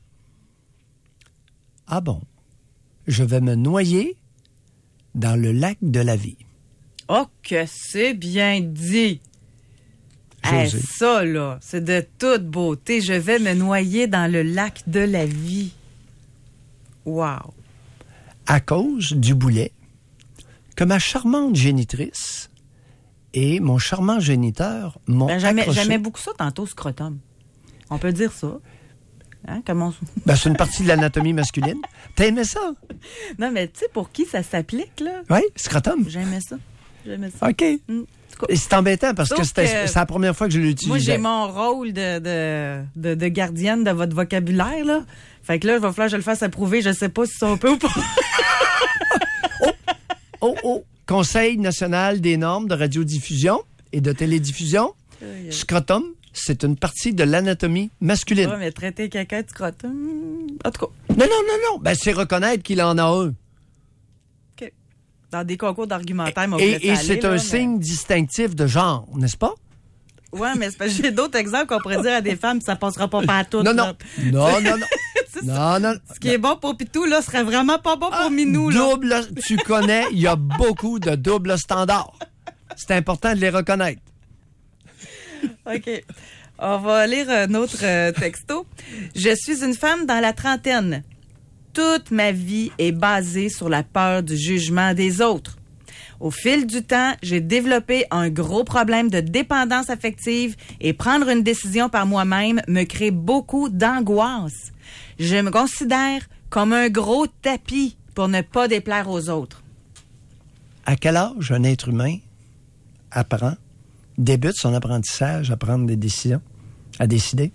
Ah bon? Je vais me noyer dans le lac de la vie. Oh, que c'est bien dit! Hey, ça, là, c'est de toute beauté. Je vais me noyer dans le lac de la vie. Wow! À cause du boulet que ma charmante génitrice et mon charmant géniteur m'ont ben, j'aimais, accroché. j'aimais beaucoup ça tantôt, scrotum. On peut dire ça. Hein, comment... ben, c'est une partie de l'anatomie masculine. T'aimais ça? Non, mais tu sais, pour qui ça s'applique, là? Oui, scrotum. J'aimais ça. J'aimais ça. OK. Mm. Et c'est embêtant parce Sauf que c'était, que c'est la première fois que je l'utilisais. Moi, j'ai mon rôle de, de, de, de gardienne de votre vocabulaire, là. Fait que là, il va falloir que je le fasse approuver. Je sais pas si ça peut ou pas. oh, oh, oh. Conseil national des normes de radiodiffusion et de télédiffusion. Oui, scrotum, c'est une partie de l'anatomie masculine. Oui, mais traiter quelqu'un de scrotum... En tout cas. Non, non, non, non. Ben, c'est reconnaître qu'il en a un. OK. Dans des concours d'argumentaire, Et, et, et c'est là, un mais... signe distinctif de genre, n'est-ce pas? Oui, mais c'est parce que j'ai d'autres exemples qu'on pourrait dire à des femmes, ça passera pas partout. Non, non. Non, non, non. Non, non. Ce qui est bon pour Pitou, là, serait vraiment pas bon pour ah, Minou, là. Double, tu connais, il y a beaucoup de doubles standards. C'est important de les reconnaître. OK. On va lire un autre euh, texto. Je suis une femme dans la trentaine. Toute ma vie est basée sur la peur du jugement des autres. Au fil du temps, j'ai développé un gros problème de dépendance affective et prendre une décision par moi-même me crée beaucoup d'angoisse. Je me considère comme un gros tapis pour ne pas déplaire aux autres. À quel âge un être humain apprend, débute son apprentissage à prendre des décisions, à décider?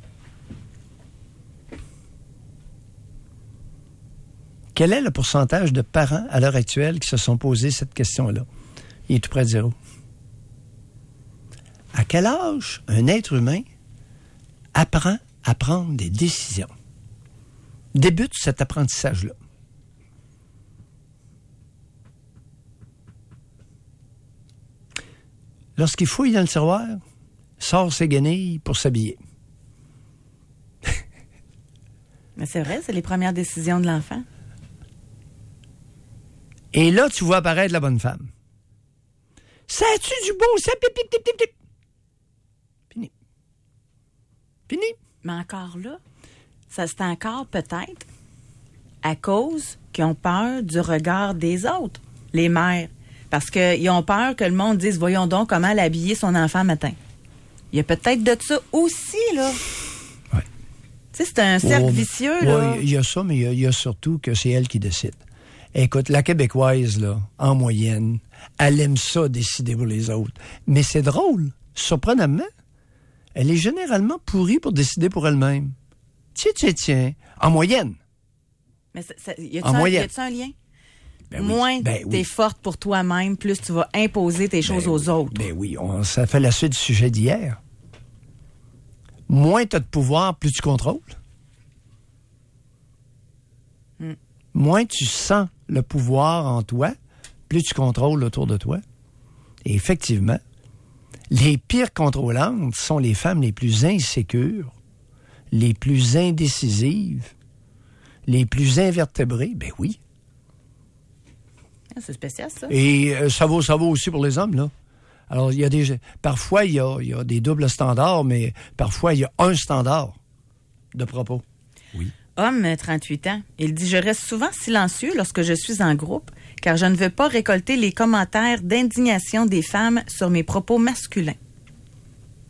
Quel est le pourcentage de parents à l'heure actuelle qui se sont posés cette question-là? Il est tout près de zéro. À quel âge un être humain apprend à prendre des décisions? Débute cet apprentissage-là. Lorsqu'il fouille dans le tiroir, sort ses guenilles pour s'habiller. Mais c'est vrai, c'est les premières décisions de l'enfant. Et là, tu vois apparaître la bonne femme. Ça a-tu du beau, ça? Pip, pip, pip, pip, pip. Fini. Fini. Mais encore là, ça c'est encore peut-être à cause qu'ils ont peur du regard des autres, les mères. Parce qu'ils ont peur que le monde dise, voyons donc comment elle a habillé son enfant matin. Il y a peut-être de ça aussi, là. Oui. Tu sais, c'est un cercle oh, vicieux, oui, là. Oui, il y a ça, mais il y a, il y a surtout que c'est elle qui décide. Écoute, la Québécoise, là, en moyenne, elle aime ça décider pour les autres. Mais c'est drôle, surprenamment, elle est généralement pourrie pour décider pour elle-même. Tiens, tiens, tiens, en moyenne. Mais ça, ça, y a-tu en un, moyenne. Y a-tu un lien? Ben oui. Moins ben t'es oui. forte pour toi-même, plus tu vas imposer tes choses ben aux oui. autres. Ben oui, on, ça fait la suite du sujet d'hier. Moins tu as de pouvoir, plus tu contrôles. Mm. Moins tu sens le pouvoir en toi, plus tu contrôles autour de toi. Et effectivement, les pires contrôlantes sont les femmes les plus insécures, les plus indécisives, les plus invertébrées. Ben oui. Ah, c'est spécial, ça. Et euh, ça vaut, ça vaut aussi pour les hommes, là. Alors, il y a des... Parfois, il y a, il y a des doubles standards, mais parfois, il y a un standard de propos. Oui. Homme, trente-huit ans. Il dit « Je reste souvent silencieux lorsque je suis en groupe, car je ne veux pas récolter les commentaires d'indignation des femmes sur mes propos masculins. Euh, »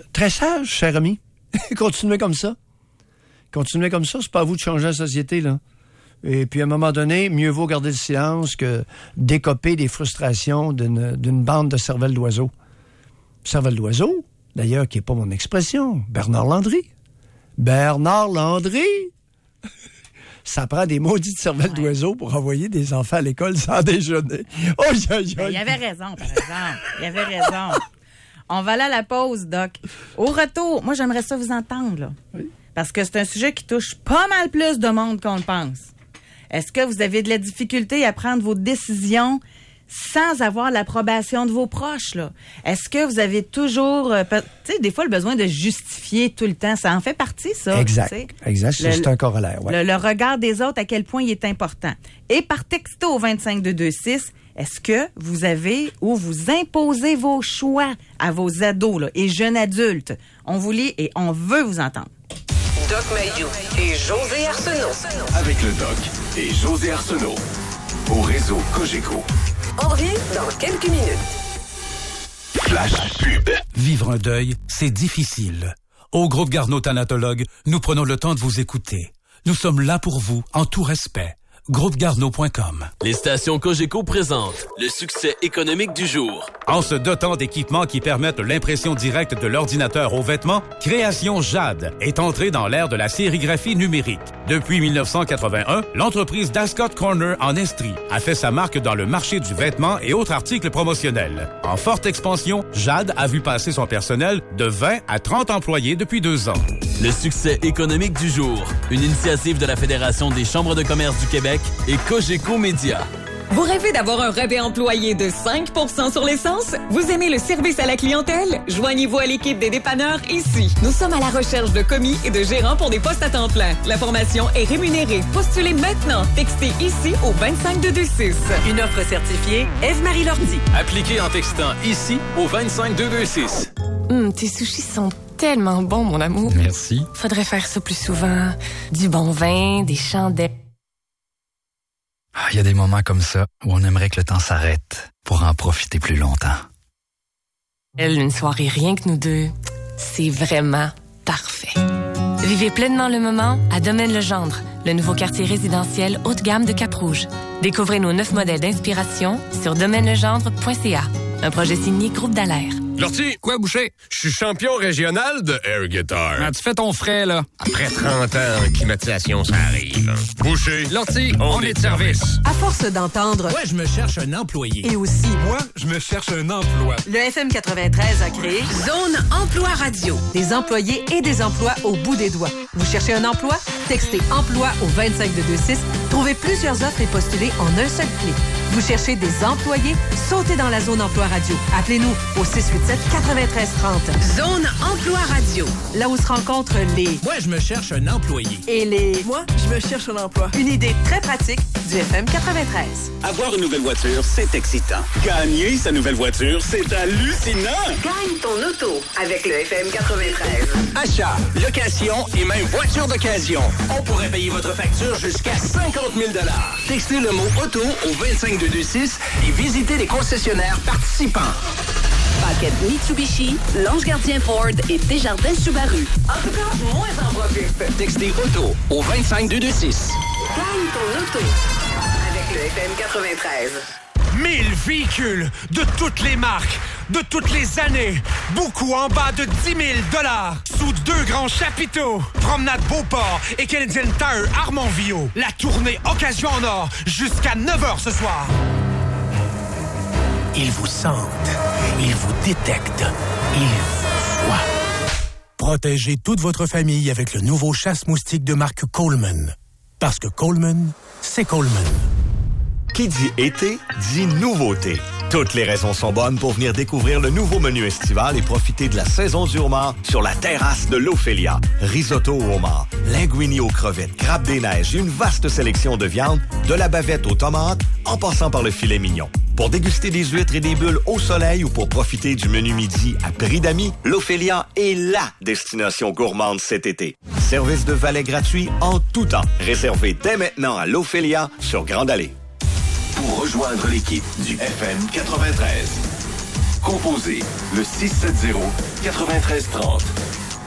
Très sage, cher ami. Continuez comme ça. Continuez comme ça. C'est pas à vous de changer la société, là. Et puis, à un moment donné, mieux vaut garder le silence que décoper des frustrations d'une, d'une bande de cervelles d'oiseaux. Cervelle d'oiseau, d'ailleurs, qui n'est pas mon expression, Bernard Landry. Bernard Landry! ça prend des maudites cervelles ouais. d'oiseaux pour envoyer des enfants à l'école sans déjeuner. Oh, yo, yo. Ben, il avait raison, par exemple. Il avait raison. On va aller à la pause, Doc. Au retour, moi, j'aimerais ça vous entendre, là. Oui. Parce que c'est un sujet qui touche pas mal plus de monde qu'on le pense. Est-ce que vous avez de la difficulté à prendre vos décisions sans avoir l'approbation de vos proches, là? Est-ce que vous avez toujours, euh, tu sais, des fois, le besoin de justifier tout le temps, ça en fait partie, ça? Exact. T'sais? Exact. Le, c'est un corollaire, ouais. le, le regard des autres, à quel point il est important. Et par texto au vingt-cinq deux deux six, est-ce que vous avez ou vous imposez vos choix à vos ados là, et jeunes adultes? On vous lit et on veut vous entendre. Doc Mayou et José Arsenault. Avec le Doc et José Arsenault. Au réseau Cogeco. On revient dans quelques minutes. Flash pub. Vivre un deuil, c'est difficile. Au groupe Garneau Thanatologue, nous prenons le temps de vous écouter. Nous sommes là pour vous, en tout respect. groupe garneau point com. Les stations Cogeco présentent le succès économique du jour. En se dotant d'équipements qui permettent l'impression directe de l'ordinateur aux vêtements, Création Jade est entrée dans l'ère de la sérigraphie numérique. Depuis mille neuf cent quatre-vingt-un, l'entreprise d'Ascot Corner en Estrie a fait sa marque dans le marché du vêtement et autres articles promotionnels. En forte expansion, Jade a vu passer son personnel de vingt à trente employés depuis deux ans. Le succès économique du jour, une initiative de la Fédération des chambres de commerce du Québec et Cogeco Média. Vous rêvez d'avoir un rabais employé de cinq pour cent sur l'essence? Vous aimez le service à la clientèle? Joignez-vous à l'équipe des dépanneurs ici. Nous sommes à la recherche de commis et de gérants pour des postes à temps plein. La formation est rémunérée. Postulez maintenant. Textez ici au vingt-cinq deux deux six. Une offre certifiée Eve-Marie Lordy. Appliquez en textant ici au vingt-cinq deux deux six. Hum, tes sushis sont tellement bons, mon amour. Merci. Faudrait faire ça plus souvent. Du bon vin, des chandelles. Il y a des moments comme ça où on aimerait que le temps s'arrête pour en profiter plus longtemps. Elle, une soirée rien que nous deux, c'est vraiment parfait. Vivez pleinement le moment à Domaine Legendre, le nouveau quartier résidentiel haut de gamme de Cap-Rouge. Découvrez nos neuf modèles d'inspiration sur domaine legendre point c a. Un projet signé Groupe Dallaire. Lortie! Quoi, Boucher? Je suis champion régional de air guitar. Ah, tu fais ton frais, là. Après trente ans, climatisation, ça arrive. Boucher! Lortie, on, on est de service. À force d'entendre... Ouais, je me cherche un employé. Et aussi... Moi, je me cherche un emploi. Le F M quatre-vingt-treize a créé Zone Emploi Radio. Des employés et des emplois au bout des doigts. Vous cherchez un emploi? Textez emploi au vingt-cinq deux deux six. Trouvez plusieurs offres et postulez en un seul clic. Vous cherchez des employés? Sautez dans la Zone Emploi Radio. Appelez-nous au six huit sept, quatre trois trois zéro. Zone Emploi Radio. Là où se rencontrent les... Moi, je me cherche un employé. Et les... Moi, je me cherche un emploi. Une idée très pratique du F M quatre-vingt-treize. Avoir une nouvelle voiture, c'est excitant. Gagner sa nouvelle voiture, c'est hallucinant. Gagne ton auto avec le F M quatre-vingt-treize. Achat, location et même voiture d'occasion. On pourrait payer votre facture jusqu'à cinquante mille dollars. Textez le mot auto au vingt-cinq deux deux six et visitez les concessionnaires participants. Paquette Mitsubishi, L'Ange Gardien Ford et Desjardins Subaru. En tout cas, moins en profite. Textez auto au vingt-cinq deux deux six. Gagne ton auto avec le F M quatre-vingt-treize. mille véhicules de toutes les marques, de toutes les années. Beaucoup en bas de dix mille dollars. Sous deux grands chapiteaux. Promenade Beauport et Canadian Tire Armontville. La tournée Occasion en or jusqu'à neuf heures ce soir. Ils vous sentent. Ils vous détectent. Ils vous voient. Protégez toute votre famille avec le nouveau chasse-moustique de marque Coleman. Parce que Coleman, c'est Coleman. Qui dit été, dit nouveauté. Toutes les raisons sont bonnes pour venir découvrir le nouveau menu estival et profiter de la saison du homard sur la terrasse de l'Ophélia. Risotto au homard, linguini aux crevettes, crabe des neiges et une vaste sélection de viande, de la bavette aux tomates, en passant par le filet mignon. Pour déguster des huîtres et des bulles au soleil ou pour profiter du menu midi à prix d'amis, l'Ophélia est LA destination gourmande cet été. Service de valet gratuit en tout temps. Réservé dès maintenant à l'Ophélia sur Grande Allée. Pour rejoindre l'équipe du F M quatre-vingt-treize, composez le six sept zéro, quatre trois trois zéro.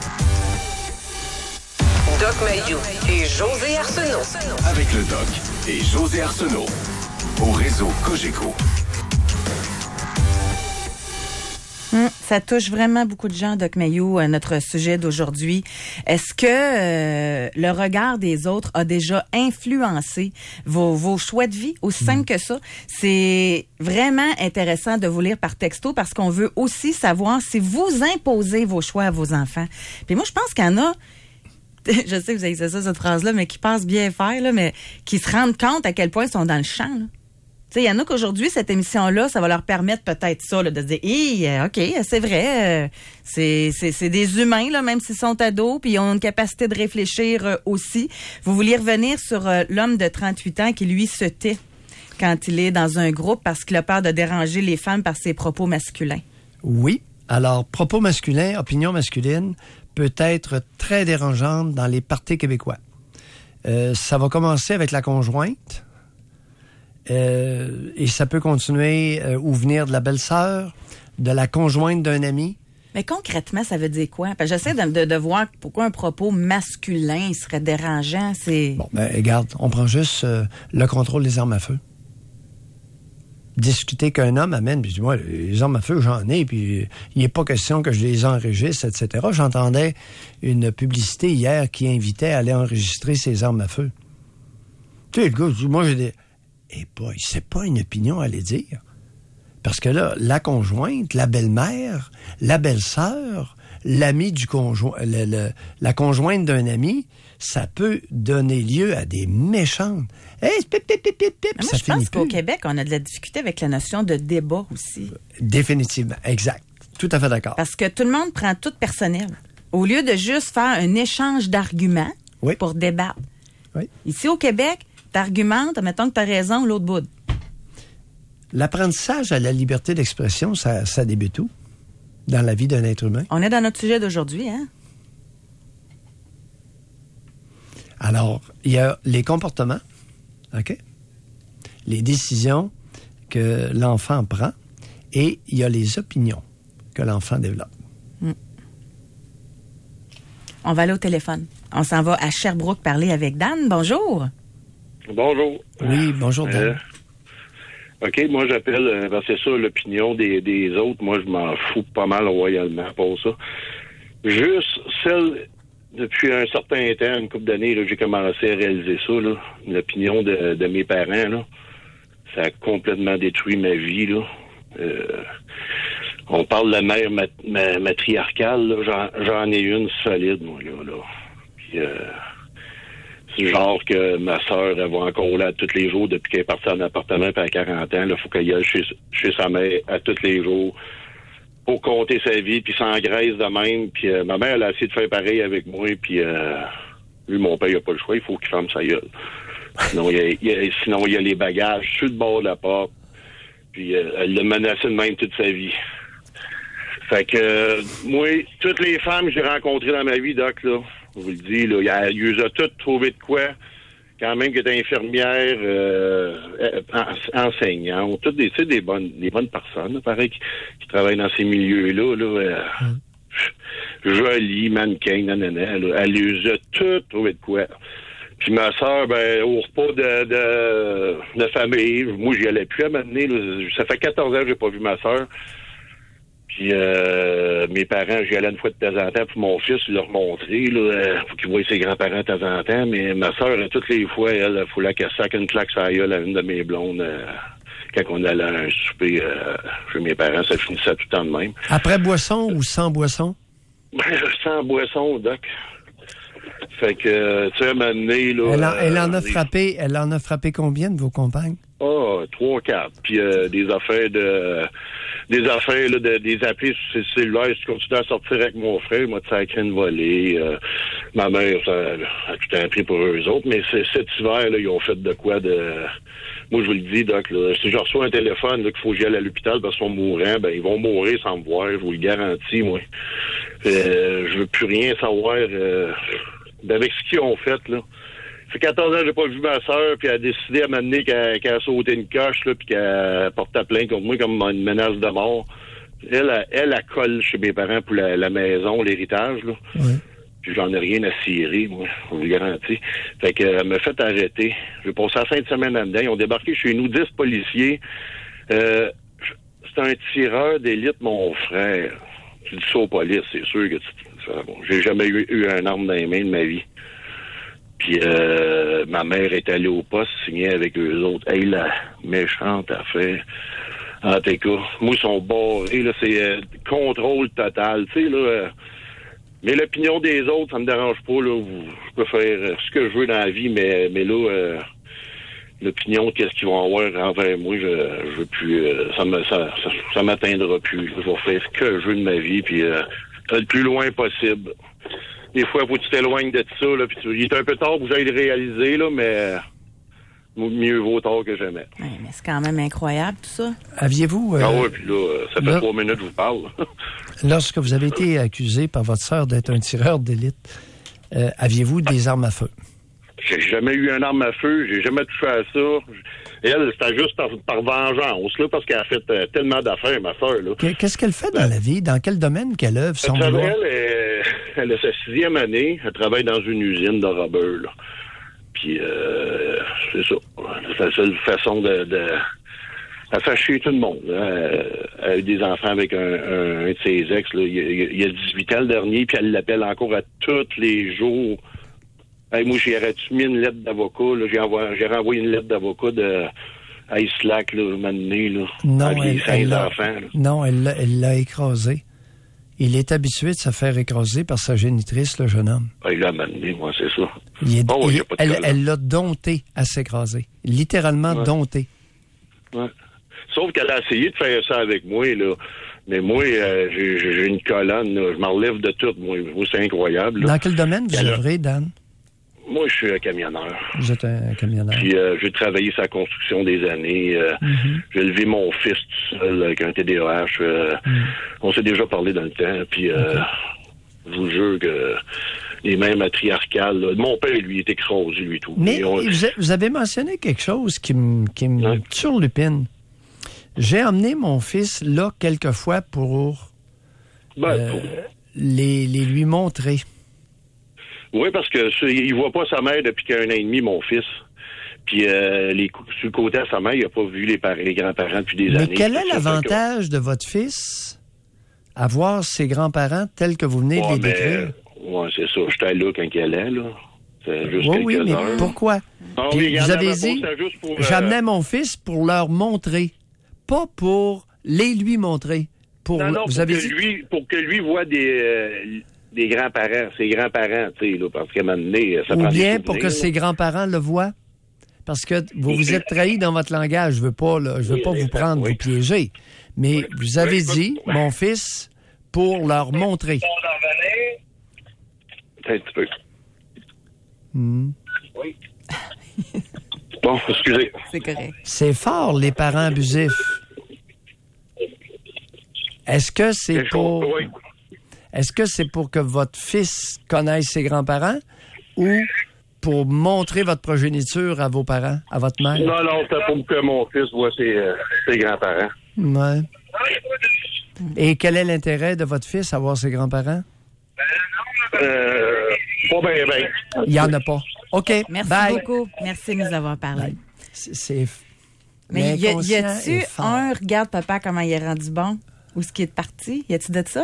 Doc Mayou et José Arsenault. Avec le Doc et José Arsenault. Au réseau Cogeco. Hum, ça touche vraiment beaucoup de gens, Doc Mayou, à notre sujet d'aujourd'hui. Est-ce que euh, le regard des autres a déjà influencé vos, vos choix de vie? Aussi simple que ça. C'est vraiment intéressant de vous lire par texto parce qu'on veut aussi savoir si vous imposez vos choix à vos enfants. Puis moi, je pense qu'il y en a, je sais que vous avez dit ça, cette phrase-là, mais qui passent bien faire, là, mais qui se rendent compte à quel point ils sont dans le champ, là. Tu sais, il y en a qu'aujourd'hui, cette émission-là, ça va leur permettre peut-être ça, là, de se dire, hey, OK, c'est vrai, euh, c'est, c'est, c'est des humains, là, même s'ils sont ados, puis ils ont une capacité de réfléchir euh, aussi. Vous vouliez revenir sur euh, l'homme de trente-huit ans qui, lui, se tait quand il est dans un groupe parce qu'il a peur de déranger les femmes par ses propos masculins. Oui. Alors, propos masculins, opinion masculine peut être très dérangeante dans les partis québécois. Euh, ça va commencer avec la conjointe. Euh, et ça peut continuer euh, ou venir de la belle-sœur, de la conjointe d'un ami. Mais concrètement, ça veut dire quoi? Parce que j'essaie de, de, de voir pourquoi un propos masculin serait dérangeant. C'est... Bon, ben, regarde, on prend juste euh, le contrôle des armes à feu. Discuter qu'un homme amène, puis moi, les armes à feu, j'en ai, puis il n'est pas question que je les enregistre, et cetera. J'entendais une publicité hier qui invitait à aller enregistrer ses armes à feu. Tu sais, le gars, moi, j'ai des... Eh boy, c'est pas une opinion à aller dire. Parce que là, la conjointe, la belle-mère, la belle-sœur, l'ami du conjoint, le, le, la conjointe d'un ami, ça peut donner lieu à des méchantes. Hey, pip, pip, pip, pip, pip, moi, ça je pense finit qu'au plus. Québec, on a de la difficulté avec la notion de débat aussi. Définitivement, exact. Tout à fait d'accord. Parce que tout le monde prend tout personnel. Au lieu de juste faire un échange d'arguments oui. pour débattre. Oui. Ici, au Québec, t'argumentes, mettons que t'as raison, l'autre bout. L'apprentissage à la liberté d'expression, ça, ça débute où? Dans la vie d'un être humain? On est dans notre sujet d'aujourd'hui, hein? Alors, il y a les comportements, OK? Les décisions que l'enfant prend et il y a les opinions que l'enfant développe. Mm. On va aller au téléphone. On s'en va à Sherbrooke parler avec Dan. Bonjour. Bonjour. Oui, bonjour, Dan. Euh, OK, moi, j'appelle, euh, parce que c'est ça, l'opinion des, des autres. Moi, je m'en fous pas mal royalement pour ça. Juste celle, depuis un certain temps, une couple d'années, là, j'ai commencé à réaliser ça, là, l'opinion de, de mes parents, là. Ça a complètement détruit ma vie, là. Euh, on parle de la mère mat- ma- matriarcale, là. J'en, j'en ai une solide, moi, là. là. Puis, euh, c'est le genre que ma sœur, elle va encore là tous les jours depuis qu'elle est partie en appartement, puis à quarante ans, il faut qu'elle y aille chez, chez sa mère à tous les jours pour compter sa vie, puis s'engraisse de même. Puis euh, ma mère, elle a essayé de faire pareil avec moi, puis euh, lui, mon père, il n'a pas le choix, il faut qu'il ferme sa gueule. Sinon, il y a, il y a, sinon, il y a les bagages sur le bord de la porte, puis euh, elle l'a menacé de même toute sa vie. Fait que, euh, moi, toutes les femmes que j'ai rencontrées dans ma vie, Doc, là, je vous le dis, là, il les a toutes trouvé de quoi, quand même que t'es infirmière, euh, enseignante, toutes des, des bonnes, des bonnes personnes, là, pareil, qui, qui travaillent dans ces milieux-là, là, euh, mm. jolies, mannequins, nanana, là, elle les a toutes trouvé de quoi. Puis ma soeur, ben, au repas de, de, de famille, moi, j'y allais plus à m'amener, là, ça fait quatorze ans que j'ai pas vu ma soeur. Puis euh, mes parents, j'y allais une fois de temps en temps pour mon fils leur montrer, là, faut qu'il voie ses grands-parents de temps en temps. Mais ma sœur, toutes les fois, elle, il fallait qu'elle saque une claque sur la gueule à une de mes blondes euh, quand on allait à un souper euh, chez mes parents. Ça finissait tout le temps de même. Après boisson ou sans boisson? Sans boisson, Doc. Fait que, tu sais, à un moment donné, là... Elle en, elle en a euh, frappé, elle en a frappé combien de vos compagnes? Ah, oh, trois, quatre. Puis euh, des affaires de... Des affaires, là, de, des appels sur ses cellulaires. Si tu continues à sortir avec mon frère, moi, tu sacré une volée. Euh, ma mère, ça a tout appris pour eux autres. Mais c'est, cet hiver, là, ils ont fait de quoi de... Moi, je vous le dis, Doc, là, si je reçois un téléphone, là, qu'il faut que j'y aille à l'hôpital parce qu'ils sont mourants, ben, ils vont mourir sans me voir. Je vous le garantis, moi. Euh, je veux plus rien savoir euh, avec ce qu'ils ont fait, là. Ça fait quatorze ans que j'ai pas vu ma sœur, puis elle a décidé à m'amener qu'elle, qu'elle a sauté une coche, là, puis qu'elle portait plainte contre moi comme une menace de mort. Elle, elle, elle, elle colle chez mes parents pour la, la maison, l'héritage, là. Oui. Puis j'en ai rien à cirer, moi, je vous le garantis. Fait qu'elle m'a fait arrêter. J'ai passé la fin de semaine là-dedans. Ils ont débarqué chez nous dix policiers. Euh, c'est un tireur d'élite, mon frère. Tu dis ça aux polices, c'est sûr que tu... Ça, bon, j'ai jamais eu, eu un arme dans les mains de ma vie. Puis euh, ma mère est allée au poste signer avec eux autres. Hey, la méchante affaire. En tout cas, moi, ils sont barrés, là, c'est euh, contrôle total, tu sais, là. Euh, mais l'opinion des autres, ça me dérange pas, là. Je peux faire euh, ce que je veux dans la vie, mais, mais là, euh, l'opinion de qu'est-ce qu'ils vont avoir envers moi, je, je veux plus, euh, ça me, ça, ça, ça m'atteindra plus. Je vais faire ce que je veux de ma vie, puis euh, le plus loin possible. Des fois, faut que tu t'éloignes de ça, là, puis tu, il est un peu tard pour que j'aille le réaliser, là, mais mieux vaut tard que jamais. Oui, mais c'est quand même incroyable, tout ça. Aviez-vous... Euh, ah oui, puis là, ça fait là, trois minutes que je vous parle. Lorsque vous avez été accusé par votre sœur d'être un tireur d'élite, euh, aviez-vous des armes à feu? J'ai jamais eu une arme à feu, j'ai jamais touché à ça. Elle, c'était juste par, par vengeance, là, parce qu'elle a fait euh, tellement d'affaires, ma sœur, là. Qu'est-ce qu'elle fait dans la vie? Dans quel domaine qu'elle œuvre, sans vouloir? Elle, elle, elle a sa sixième année, elle travaille dans une usine de rubber, là. Puis, euh, c'est ça. C'est la seule façon de... de elle fait chier tout le monde. Hein. Elle a eu des enfants avec un, un, un de ses ex, là. Il, il, il a dix-huit ans le dernier, puis elle l'appelle encore à tous les jours. Hey, moi, j'ai mis une lettre d'avocat, là. J'ai, envoyé, j'ai renvoyé une lettre d'avocat de à Islac, là, un moment donné, là. Non, avec elle, les cinq elle enfants, là. Non, elle l'a, elle l'a écrasé. Il est habitué de se faire écraser par sa génitrice, le jeune homme. Ah, il l'a amené, moi, c'est ça. Il est, oh, il, il elle, elle l'a dompté à s'écraser. Littéralement ouais. dompté. Ouais. Sauf qu'elle a essayé de faire ça avec moi, là. Mais moi, euh, j'ai, j'ai une colonne, là. Je m'en relève de tout, moi. Moi, c'est incroyable, là. Dans quel domaine vous Alors, œuvrez, Dan? Moi, je suis un camionneur. Vous êtes un camionneur. Puis, euh, j'ai travaillé sur la construction des années. Euh, mm-hmm. J'ai élevé mon fils tout seul avec un T D A H. Euh, mm. On s'est déjà parlé dans le temps. Puis, euh, okay. Je vous jure que les mêmes matriarcales... Là, mon père, lui, est écrasé, lui, tout. Mais on... vous avez mentionné quelque chose qui me qui me ouais. surlupine. J'ai emmené mon fils là quelquefois pour, ben, euh, pour... Les, les lui montrer. Oui, parce que il voit pas sa mère depuis qu'un an et demi, mon fils. Puis euh, les, sur le côté à sa mère, il n'a pas vu les, par- les grands-parents depuis des Mais années. Mais quel est l'avantage que... de votre fils à voir ses grands-parents tels que vous venez ouais, de les décrire? Oui, c'est ça. J'étais là quand il allait, là. C'est juste oui, oui, mais heures. Pourquoi? Non, Puis, vous avez dit, pour, euh... j'amenais mon fils pour leur montrer, pas pour les lui montrer. Pour, non, non, vous pour, avez que dit... lui, pour que lui voit des... Euh, des grands-parents, ses grands-parents, tu sais, là, parce qu'à un moment donné, ça Ou prend bien des pour que là. ses grands-parents le voient. Parce que vous vous êtes trahi dans votre langage. Je veux pas, là, je veux oui, pas vous ça, prendre, oui. vous piéger. Mais oui. vous avez oui, dit, oui. mon fils, pour leur montrer. Un petit peu. Hmm. Oui. Bon, excusez. C'est correct. C'est fort, les parents abusifs. Est-ce que c'est, c'est pour... Chaud, oui. Est-ce que c'est pour que votre fils connaisse ses grands-parents ou pour montrer votre progéniture à vos parents, à votre mère? Non, non, c'est pour que mon fils voit ses, euh, ses grands-parents. Ouais. Et quel est l'intérêt de votre fils à voir ses grands-parents? Euh, pas bien, bien. Il n'y en a pas. OK, merci bye. beaucoup. Merci de nous avoir parlé. C'est... c'est... Mais y, a, y a-tu un, regarde papa comment il est rendu bon, où est-ce qu'il est parti? Y a-tu de ça?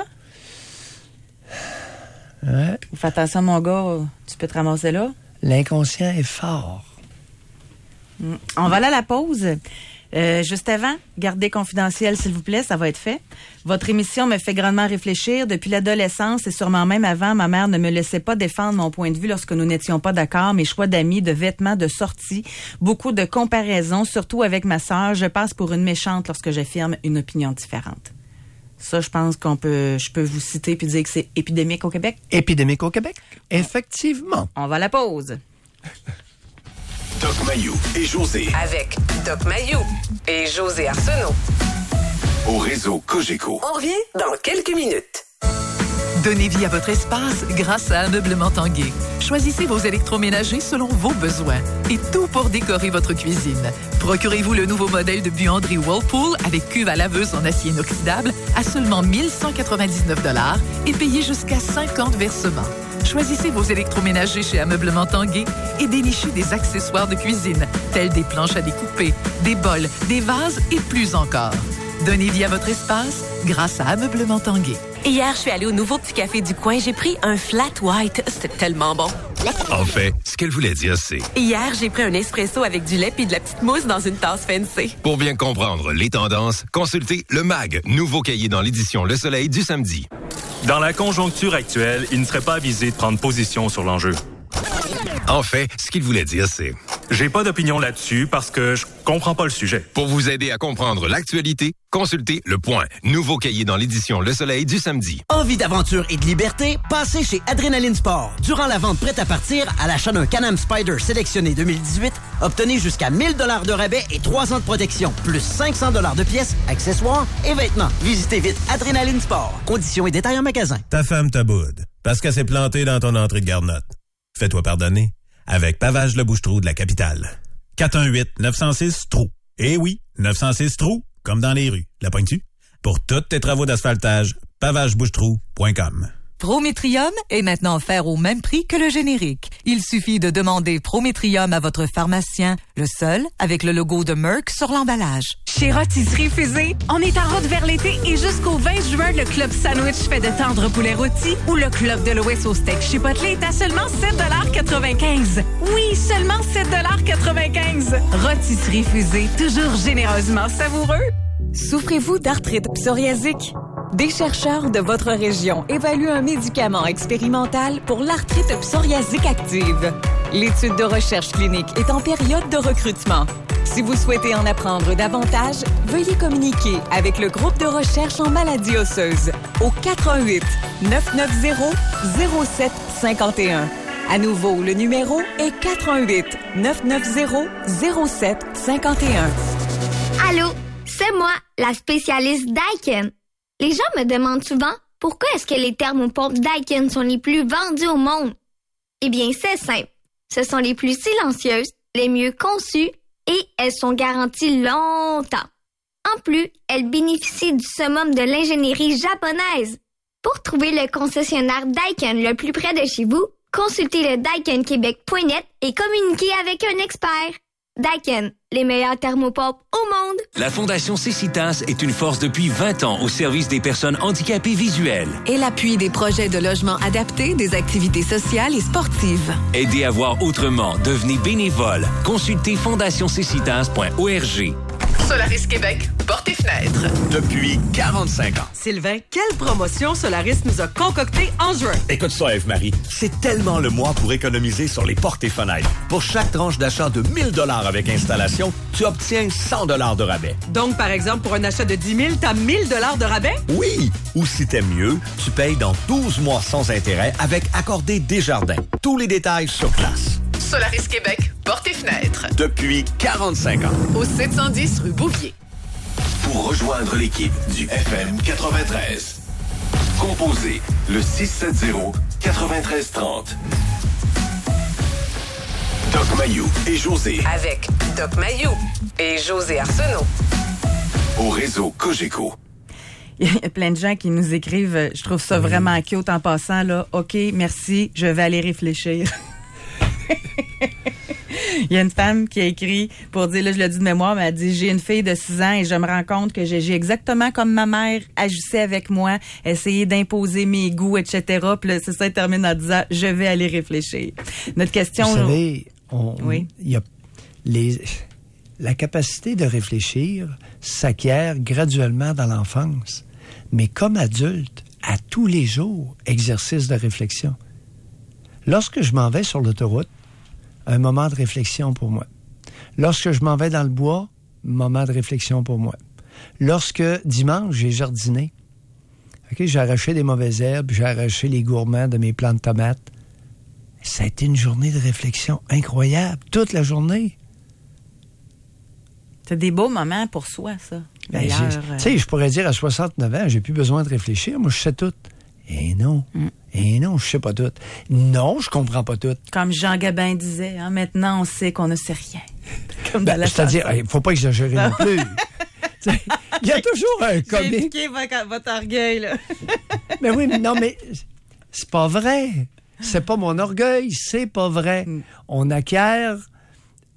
Ouais. Fais attention, mon gars, tu peux te ramasser là. L'inconscient est fort. Mmh. On va aller à la pause. Euh, juste avant, gardez confidentiel, s'il vous plaît, ça va être fait. Votre émission me fait grandement réfléchir. Depuis l'adolescence et sûrement même avant, ma mère ne me laissait pas défendre mon point de vue lorsque nous n'étions pas d'accord, mes choix d'amis, de vêtements, de sorties, beaucoup de comparaisons, surtout avec ma sœur. Je passe pour une méchante lorsque j'affirme une opinion différente. Ça, je pense qu'on peut, je peux vous citer puis dire que c'est épidémique au Québec. Épidémique au Québec, effectivement. On va à la pause. Doc Mayou et José. Avec Doc Mayou et José Arsenault. Au réseau Cogeco. On revient dans quelques minutes. Donnez vie à votre espace grâce à Ameublement Tanguay. Choisissez vos électroménagers selon vos besoins et tout pour décorer votre cuisine. Procurez-vous le nouveau modèle de buanderie Whirlpool avec cuve à laveuse en acier inoxydable à seulement mille cent quatre-vingt-dix-neuf dollars et payez jusqu'à cinquante versements. Choisissez vos électroménagers chez Ameublement Tanguay et dénichez des accessoires de cuisine tels des planches à découper, des bols, des vases et plus encore. Donnez vie à votre espace grâce à Ameublement Tanguay. Hier, je suis allée au nouveau petit café du coin. J'ai pris un flat white. C'était tellement bon. En fait, ce qu'elle voulait dire, c'est... Hier, j'ai pris un espresso avec du lait puis de la petite mousse dans une tasse fancy. Pour bien comprendre les tendances, consultez le M A G, nouveau cahier dans l'édition Le Soleil du samedi. Dans la conjoncture actuelle, il ne serait pas avisé de prendre position sur l'enjeu. En fait, ce qu'il voulait dire, c'est... J'ai pas d'opinion là-dessus parce que je comprends pas le sujet. Pour vous aider à comprendre l'actualité, consultez Le Point, nouveau cahier dans l'édition Le Soleil du samedi. Envie d'aventure et de liberté? Passez chez Adrénaline Sport. Durant la vente prête à partir, à l'achat d'un Can-Am Spyder sélectionné deux mille dix-huit, obtenez jusqu'à mille dollars de rabais et trois ans de protection, plus cinq cents dollars de pièces, accessoires et vêtements. Visitez vite Adrénaline Sport. Conditions et détails en magasin. Ta femme t'aboude parce qu'elle s'est plantée dans ton entrée de garnotte. Fais-toi pardonner avec Pavage le Bouche-Trou de la capitale. quatre un huit neuf zéro six trou. Eh oui, neuf zéro six trou, comme dans les rues. La pognes-tu? Pour tous tes travaux d'asphaltage, pavage bouche trou point com. Prométrium est maintenant offert au même prix que le générique. Il suffit de demander Prométrium à votre pharmacien, le seul avec le logo de Merck sur l'emballage. Chez Rôtisserie Fusée, on est en route vers l'été et jusqu'au vingt juin, le Club Sandwich fait de tendres poulets rôtis ou le Club de l'Ouest au steak chipotle est à seulement sept quatre-vingt-quinze. Oui, seulement sept quatre-vingt-quinze. Rôtisserie Fusée, toujours généreusement savoureux. Souffrez-vous d'arthrite psoriasique? Des chercheurs de votre région évaluent un médicament expérimental pour l'arthrite psoriasique active. L'étude de recherche clinique est en période de recrutement. Si vous souhaitez en apprendre davantage, veuillez communiquer avec le groupe de recherche en maladies osseuses au quatre un huit neuf neuf zéro zéro sept cinq un. À nouveau, le numéro est quatre un huit neuf neuf zéro zéro sept cinq un. Allô, c'est moi, la spécialiste Daikin. Les gens me demandent souvent pourquoi est-ce que les thermopompes Daikin sont les plus vendus au monde. Eh bien, c'est simple. Ce sont les plus silencieuses, les mieux conçues et elles sont garanties longtemps. En plus, elles bénéficient du summum de l'ingénierie japonaise. Pour trouver le concessionnaire Daikin le plus près de chez vous, consultez le daikin québec point net et communiquez avec un expert. Daikin, les meilleurs thermopompes au monde. La Fondation Cécitas est une force depuis vingt ans au service des personnes handicapées visuelles. Et l'appui des projets de logement adaptés, des activités sociales et sportives. Aidez à voir autrement. Devenez bénévole. Consultez fondation cécitas point org. Solaris Québec, portes et fenêtres. Depuis quarante-cinq ans. Sylvain, quelle promotion Solaris nous a concocté en juin? Écoute ça, Eve-Marie. C'est tellement le mois pour économiser sur les portes et fenêtres. Pour chaque tranche d'achat de mille dollars avec installation, tu obtiens cent dollars de rabais. Donc, par exemple, pour un achat de dix mille, t'as mille dollars de rabais? Oui! Ou si t'aimes mieux, tu payes dans douze mois sans intérêt avec Accordé Desjardins. Tous les détails sur place. Solaris Québec, portes et fenêtres. Depuis quarante-cinq ans. Au sept cent dix rue Bouvier. Pour rejoindre l'équipe du F M quatre-vingt-treize, composez le six sept zéro neuf trois trois zéro. Doc Mayou et José. Avec Doc Mayou et José Arsenault. Au réseau Cogeco. Il y a plein de gens qui nous écrivent, je trouve ça vraiment cute en passant, là. OK, merci, je vais aller réfléchir. Il y a une femme qui a écrit pour dire, là, je l'ai dit de mémoire, mais elle dit, j'ai une fille de six ans et je me rends compte que j'ai exactement comme ma mère agissait avec moi, essayé d'imposer mes goûts, et cetera. Puis là, c'est ça, elle termine en disant, je vais aller réfléchir. Notre question... Vous savez, on, oui. il y a les, la capacité de réfléchir s'acquiert graduellement dans l'enfance. Mais comme adulte, à tous les jours, exercice de réflexion. Lorsque je m'en vais sur l'autoroute, un moment de réflexion pour moi. Lorsque je m'en vais dans le bois, moment de réflexion pour moi. Lorsque, dimanche, j'ai jardiné, okay, j'ai arraché des mauvaises herbes, j'ai arraché les gourmands de mes plants de tomates. Ça a été une journée de réflexion incroyable, toute la journée. C'est des beaux moments pour soi, ça. Ben, tu sais, je pourrais dire à soixante-neuf ans, j'ai plus besoin de réfléchir, moi je sais tout. Eh non, mm. eh non, je sais pas tout. Non, je comprends pas tout. Comme Jean Gabin disait, hein, maintenant on sait qu'on ne sait rien. Comme ben, c'est-à-dire, il faut pas exagérer non plus. Il y a toujours un comique. J'ai piqué votre, votre orgueil, là. Mais oui, mais non, mais c'est pas vrai. C'est pas mon orgueil, c'est pas vrai. Mm. On acquiert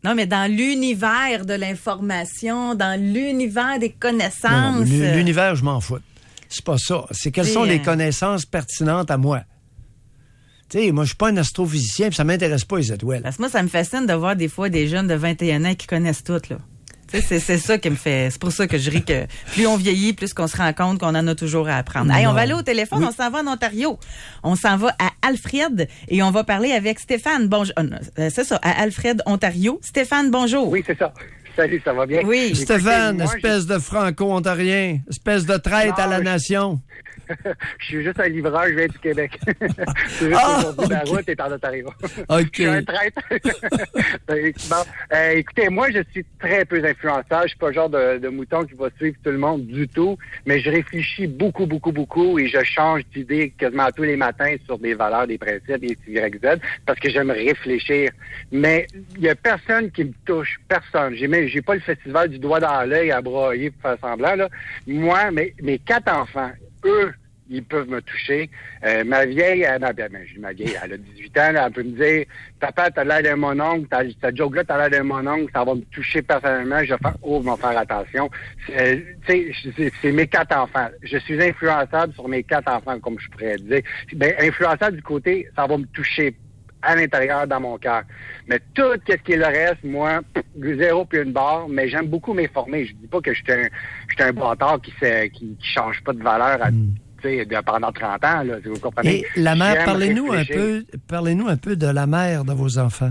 Non, mais dans l'univers de l'information, dans l'univers des connaissances. Non, non, l'univers, je m'en fous. C'est pas ça. C'est quelles sont les connaissances pertinentes à moi. Tu sais, moi, je suis pas un astrophysicien, puis ça m'intéresse pas, les étoiles. Parce que moi, ça me fascine de voir des fois des jeunes de vingt et un ans qui connaissent tout, là. Tu sais, c'est, c'est ça qui me fait... C'est pour ça que je ris que plus on vieillit, plus qu'on se rend compte qu'on en a toujours à apprendre. Hey, on va aller au téléphone, oui. On s'en va en Ontario. On s'en va à Alfred et on va parler avec Stéphane. Bonjour. Euh, c'est ça, à Alfred, Ontario. Stéphane, bonjour. Oui, c'est ça. Salut, ça va bien? Oui. Écoutez, Stéphane, moi, espèce je... de franco-ontarien, espèce de traître non, à la je... nation. Je suis juste un livreur, je viens du Québec. C'est juste ah, aujourd'hui, okay. La route est en Ontario. OK. Je suis un traître. bon, euh, écoutez, moi, je suis très peu influençable. Je suis pas le genre de, de mouton qui va suivre tout le monde du tout, mais je réfléchis beaucoup, beaucoup, beaucoup et je change d'idée quasiment tous les matins sur des valeurs, des principes, des Y Z, parce que j'aime réfléchir. Mais il y a personne qui me touche. Personne. J'ai même, j'ai pas le festival du doigt dans l'œil à broyer pour faire semblant, là. Moi, mes, mes quatre enfants, eux, ils peuvent me toucher. Euh, ma vieille, elle, ma, ben, ma vieille, elle a dix-huit ans, là, elle peut me dire, papa, t'as l'air d'un mon oncle, ta, ta joke-là, t'as l'air d'un mon oncle, ça va me toucher personnellement, je vais faire, oh, je vais faire attention. C'est, c'est, c'est mes quatre enfants. Je suis influençable sur mes quatre enfants, comme je pourrais dire. Ben, influençable du côté, ça va me toucher à l'intérieur, dans mon cœur. Mais tout ce qui est le reste, moi, du zéro puis une barre, mais j'aime beaucoup m'informer. Je dis pas que je suis un, je suis un bâtard qui, qui, qui change pas de valeur à, mm. de, pendant trente ans, là, si vous comprenez. Et la mère, J'aime parlez-nous un réfléchir. peu, parlez-nous un peu de la mère de vos enfants.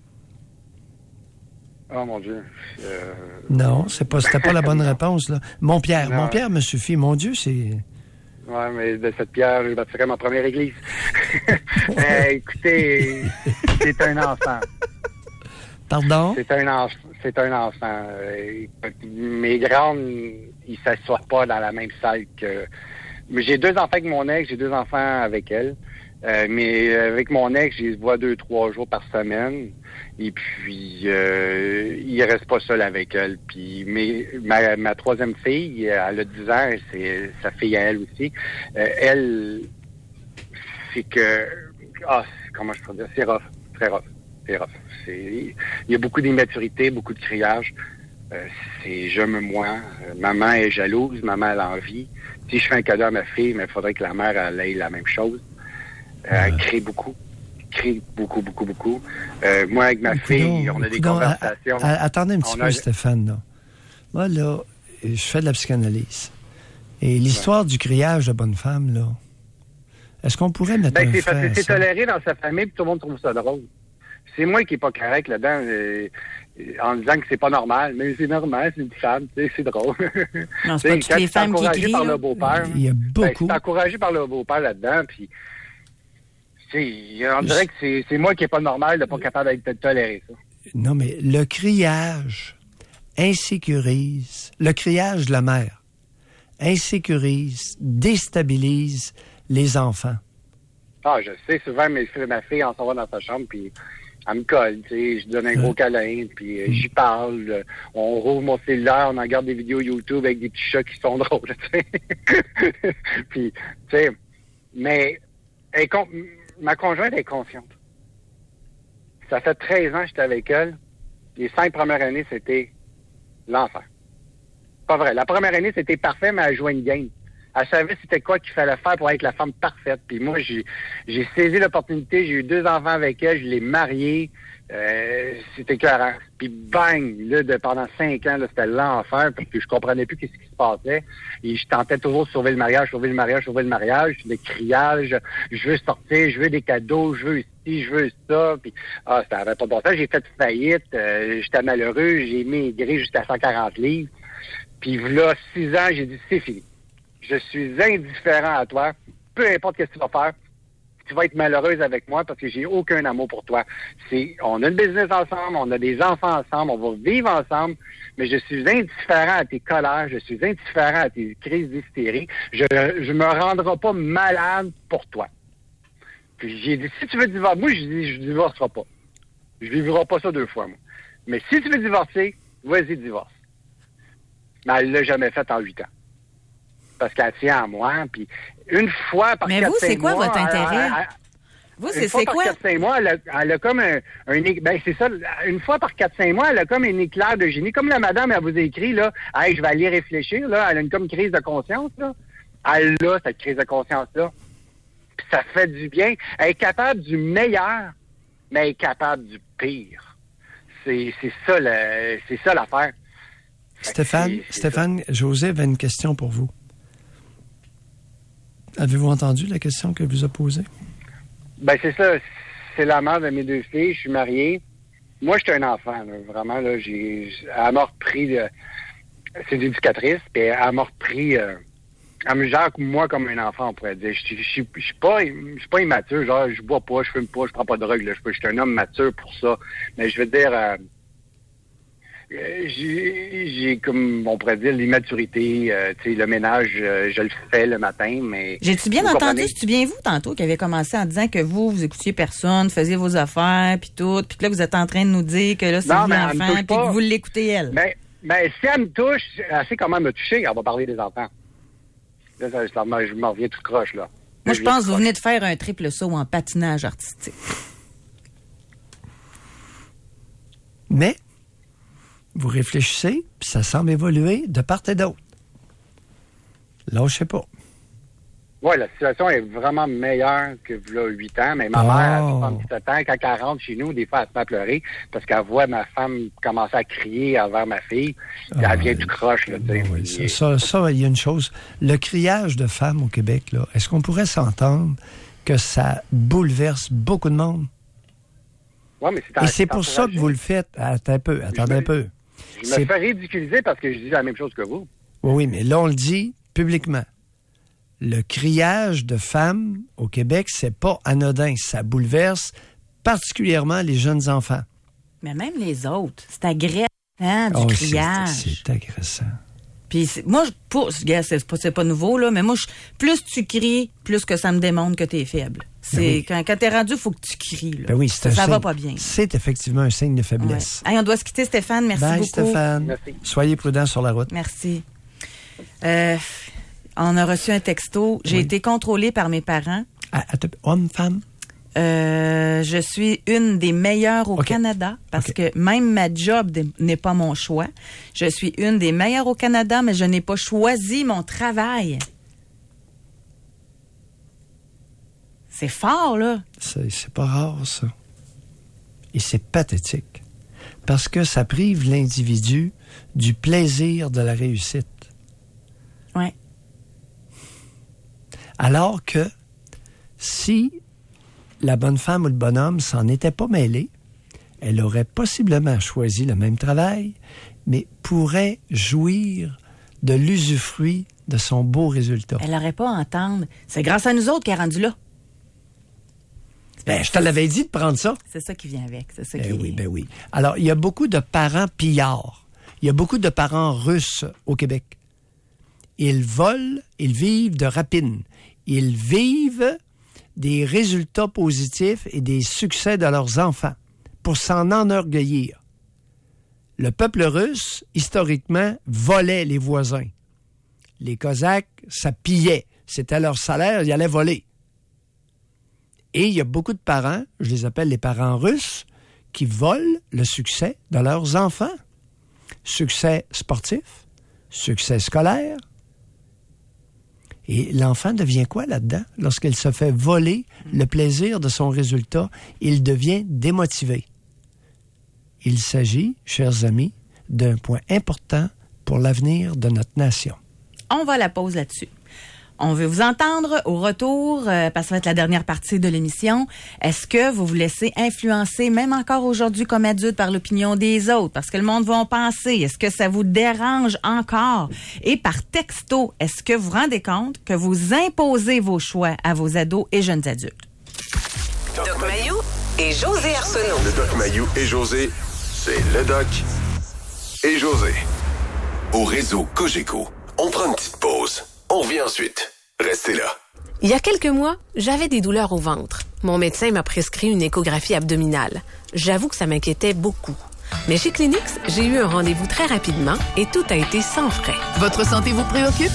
Oh mon Dieu. Euh... Non, c'est pas, c'était pas la bonne réponse, là. Mon Pierre, Non. mon Pierre me suffit. Mon Dieu, c'est... Ouais, mais de cette pierre, je bâtirais ma première église. euh, écoutez, c'est un enfant. Pardon? C'est un enfant. C'est un enfant. Euh, mes grandes, ils s'assoient pas dans la même salle que... Mais j'ai deux enfants avec mon ex, j'ai deux enfants avec elle. Euh, mais avec mon ex, je les vois deux, trois jours par semaine. Et puis, euh, il reste pas seul avec elle. Puis, mais, ma, ma troisième fille, elle a dix ans, c'est sa fille à elle aussi. Euh, elle, c'est que... Ah, comment je peux dire? C'est rough. Très rough. C'est rough. C'est, il y a beaucoup d'immaturité, beaucoup de criage. Euh, c'est je me moi. Euh, maman est jalouse, maman elle a envie. Si je fais un cadeau à ma fille, mais il faudrait que la mère elle ait la même chose. Euh, elle crie beaucoup. Crie beaucoup, beaucoup, beaucoup. Euh, moi, avec ma fille, non, on a des non, conversations. A, a, attendez un petit on peu, a... Stéphane. Là. Moi, là, je fais de la psychanalyse. Et l'histoire ouais. du criage de bonne femme, là, est-ce qu'on pourrait mettre ben, un c'est fait parce que c'est ça? toléré dans sa famille, puis tout le monde trouve ça drôle. C'est moi qui est pas correct là-dedans, euh, en disant que c'est pas normal, mais c'est normal, c'est une femme, c'est, c'est drôle. Non, c'est pas toutes les femmes qui crient. Par le beau-père, il y a beaucoup. Ben, c'est encouragé par le beau-père là-dedans, puis on dirait que c'est, c'est moi qui est pas normal de pas capable d'être toléré, ça. Non, mais le criage insécurise, le criage de la mère insécurise, déstabilise les enfants. Ah, je sais, souvent, mes, ma fille, on s'en va dans sa chambre, puis elle me colle, tu sais, je donne un gros câlin, puis euh, j'y parle, euh, on rouvre mon cellulaire, on en regarde des vidéos YouTube avec des petits chats qui sont drôles, tu sais. Puis, tu sais, mais elle, ma conjointe est consciente. Ça fait treize ans que j'étais avec elle. Les cinq premières années, c'était l'enfer. Pas vrai. La première année, c'était parfait, mais elle jouait une game. Elle savait c'était quoi qu'il fallait faire pour être la femme parfaite. Puis moi, j'ai, j'ai saisi l'opportunité. J'ai eu deux enfants avec elle. Je l'ai mariée. Euh, c'était écœurant. Puis bang! Là, de, pendant cinq ans, là, c'était l'enfer. Parce que je comprenais plus qu'est-ce qui se passait. Et je tentais toujours de sauver le mariage, sauver le mariage, sauver le mariage. Le criage. Je veux sortir. Je veux des cadeaux. Je veux ici. Je veux ça. Puis, ah, ça n'avait pas de bon sens. J'ai fait faillite. Euh, j'étais malheureux. J'ai maigri jusqu'à cent quarante livres. Puis là, six ans, j'ai dit, c'est fini. Je suis indifférent à toi. Peu importe ce que tu vas faire, tu vas être malheureuse avec moi parce que j'ai aucun amour pour toi. C'est, on a une business ensemble, on a des enfants ensemble, on va vivre ensemble, mais je suis indifférent à tes colères, je suis indifférent à tes crises d'hystérie. Je je me rendrai pas malade pour toi. Puis j'ai dit, si tu veux divorcer, moi, je dis, je divorcerai pas. Je vivrai pas ça deux fois, moi. Mais si tu veux divorcer, vas-y, divorce. Mais elle l'a jamais fait en huit ans. Parce qu'elle tient à moi. Puis une fois, parce Mais vous, c'est quoi mois, votre intérêt? Elle, elle, Vous, une c'est, fois c'est par quoi? quatre cinq mois, elle a, elle a comme un, un... Ben, c'est ça. Une fois par quatre cinq mois, elle a comme un éclair de génie. Comme la madame, elle vous a écrit, là, « Hey, je vais aller réfléchir, là. » Elle a une comme crise de conscience, là. Elle a cette crise de conscience-là. Puis ça fait du bien. Elle est capable du meilleur, mais elle est capable du pire. C'est, c'est ça, le, c'est ça l'affaire. Stéphane, c'est, c'est Stéphane, José avait une question pour vous. Avez-vous entendu la question qu'elle vous a posée? Ben, c'est ça. C'est la mère de mes deux filles. Je suis marié. Moi, j'étais un enfant, là. Vraiment, là. J'ai, elle m'a repris. De, c'est une éducatrice, puis elle m'a repris. Euh, elle me gère, moi, comme un enfant, on pourrait dire. Je suis pas, je suis pas immature. Genre, je bois pas, je fume pas, je prends pas de drogue, là. Je suis un homme mature pour ça. Mais je veux dire. Euh, J'ai, j'ai, comme on pourrait dire, l'immaturité. Euh, tu sais, le ménage, euh, je le fais le matin, mais... J'ai-tu bien vous entendu, comprenez? c'est-tu bien vous, tantôt, qui avait commencé en disant que vous, vous écoutiez personne, faisiez vos affaires, puis tout, puis que là, vous êtes en train de nous dire que là, c'est Non, vous mais elle me l'enfant, touche puis pas. que vous l'écoutez, elle. Mais, mais si elle me touche, elle sait comment me toucher, elle va parler des enfants. Là, ça, ça, je m'en reviens tout croche, là. Moi, je pense que vous venez de faire un triple saut en patinage artistique. Mais... vous réfléchissez, puis ça semble évoluer de part et d'autre. Lâchez pas. Oui, la situation est vraiment meilleure que là, huit ans, mais ma Oh. mère a soixante-dix-sept ans, quand elle rentre chez nous, des fois, elle se met à pleurer parce qu'elle voit ma femme commencer à crier envers ma fille, puis elle vient tout croche, là, tu sais. Oui, ça, ça, ça, il y a une chose. Le criage de femmes au Québec, là, est-ce qu'on pourrait s'entendre que ça bouleverse beaucoup de monde? Ouais, mais c'est Et c'est pour ça que vous le faites. Attends un peu, attendez un peu. Je me fais ridiculiser parce que je dis la même chose que vous. Oui, oui, mais là, on le dit publiquement. Le criage de femmes au Québec, c'est pas anodin. Ça bouleverse particulièrement les jeunes enfants. Mais même les autres, c'est agressant, du Oh, c'est- criage. C'est agressant. Puis c'est- moi, je, pour, gars, c'est pas, c'est pas nouveau, là, mais moi, je, plus tu cries, plus que ça me démontre que t'es faible. C'est, Ben oui. quand, quand t'es rendu, il faut que tu cries. Là. Ben oui, c'est ça un ça signe- va pas bien. C'est effectivement un signe de faiblesse. Ouais. Hey, on doit se quitter, Stéphane. Merci Bye, beaucoup. Stéphane. Merci. Soyez prudents sur la route. Merci. Euh, on a reçu un texto. J'ai Oui. été contrôlée par mes parents. Ah, attends, homme, femme? Euh, je suis une des meilleures au OK. Canada parce OK. que même ma job d- n'est pas mon choix. Je suis une des meilleures au Canada, mais je n'ai pas choisi mon travail. C'est fort, là. C'est, c'est pas rare, ça. Et c'est pathétique. Parce que ça prive l'individu du plaisir de la réussite. Ouais. Alors que si la bonne femme ou le bonhomme s'en était pas mêlé, elle aurait possiblement choisi le même travail, mais pourrait jouir de l'usufruit de son beau résultat. Elle n'aurait pas à entendre. C'est grâce à nous autres qu'elle est rendue là. Ben, je te l'avais dit de prendre ça. C'est ça qui vient avec. C'est ça Ben qui oui, ben oui. Alors, il y a beaucoup de parents pillards. Il y a beaucoup de parents russes au Québec. Ils volent, ils vivent de rapine. Ils vivent des résultats positifs et des succès de leurs enfants pour s'en enorgueillir. Le peuple russe, historiquement, volait les voisins. Les Cosaques, ça pillait. C'était leur salaire, ils allaient voler. Et il y a beaucoup de parents, je les appelle les parents russes, qui volent le succès de leurs enfants. Succès sportif, succès scolaire. Et l'enfant devient quoi là-dedans? Lorsqu'il se fait voler le plaisir de son résultat, il devient démotivé. Il s'agit, chers amis, d'un point important pour l'avenir de notre nation. On va à la pause là-dessus. On veut vous entendre au retour, euh, parce que ça va être la dernière partie de l'émission. Est-ce que vous vous laissez influencer, même encore aujourd'hui comme adulte, par l'opinion des autres? Parce que le monde va en penser. Est-ce que ça vous dérange encore? Et par texto, est-ce que vous vous rendez compte que vous imposez vos choix à vos ados et jeunes adultes? Doc Mayou et José Arsenault. Le Doc Mayou et José, c'est le Doc et José. Au réseau Cogeco, on prend une petite pause. On revient ensuite. Restez là. Il y a quelques mois, j'avais des douleurs au ventre. Mon médecin m'a prescrit une échographie abdominale. J'avoue que ça m'inquiétait beaucoup. Mais chez Clinix, j'ai eu un rendez-vous très rapidement et tout a été sans frais. Votre santé vous préoccupe?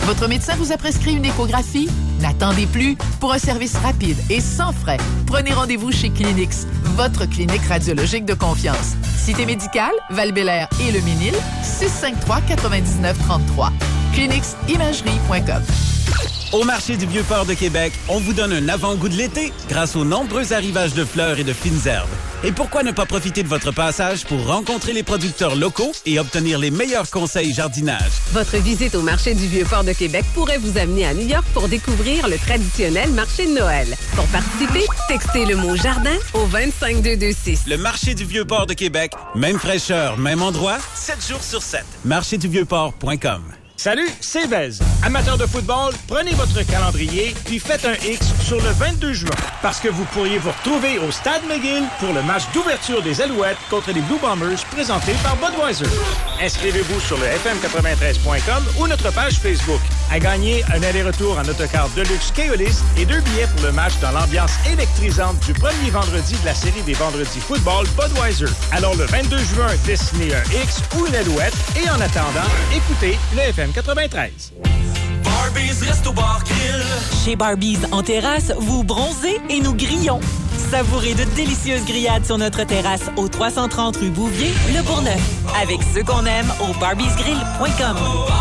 Votre médecin vous a prescrit une échographie? N'attendez plus. Pour un service rapide et sans frais, prenez rendez-vous chez Clinix, votre clinique radiologique de confiance. Cité médicale, Val-Bélair et le Ménil, six cinq trois, neuf neuf trois trois. clinix imagerie point com. Au marché du Vieux-Port de Québec, on vous donne un avant-goût de l'été grâce aux nombreux arrivages de fleurs et de fines herbes. Et pourquoi ne pas profiter de votre passage pour rencontrer les producteurs locaux et obtenir les meilleurs conseils jardinage? Votre visite au marché du Vieux-Port de Québec pourrait vous amener à New York pour découvrir le traditionnel marché de Noël. Pour participer, textez le mot jardin au vingt-cinq deux deux six. Le marché du Vieux-Port de Québec, même fraîcheur, même endroit, sept jours sur sept. marché du vieux port point com. Salut, c'est Vez. Amateur de football, prenez votre calendrier puis faites un X sur le vingt-deux juin parce que vous pourriez vous retrouver au Stade McGill pour le match d'ouverture des Alouettes contre les Blue Bombers présenté par Budweiser. Inscrivez-vous sur le f m quatre-vingt-treize point com ou notre page Facebook. À gagner un aller-retour en autocar Deluxe Keolis et deux billets pour le match dans l'ambiance électrisante du premier vendredi de la série des vendredis football Budweiser. Alors le vingt-deux juin, dessinez un X ou une Alouette et en attendant, écoutez le F M quatre-vingt-treize. Barbies Resto Bar Grill. Chez Barbies en terrasse, vous bronzez et nous grillons. Savourez de délicieuses grillades sur notre terrasse au trois cent trente rue Bouvier, Le Bourgneuf. Avec ceux qu'on aime au barbies grill point com.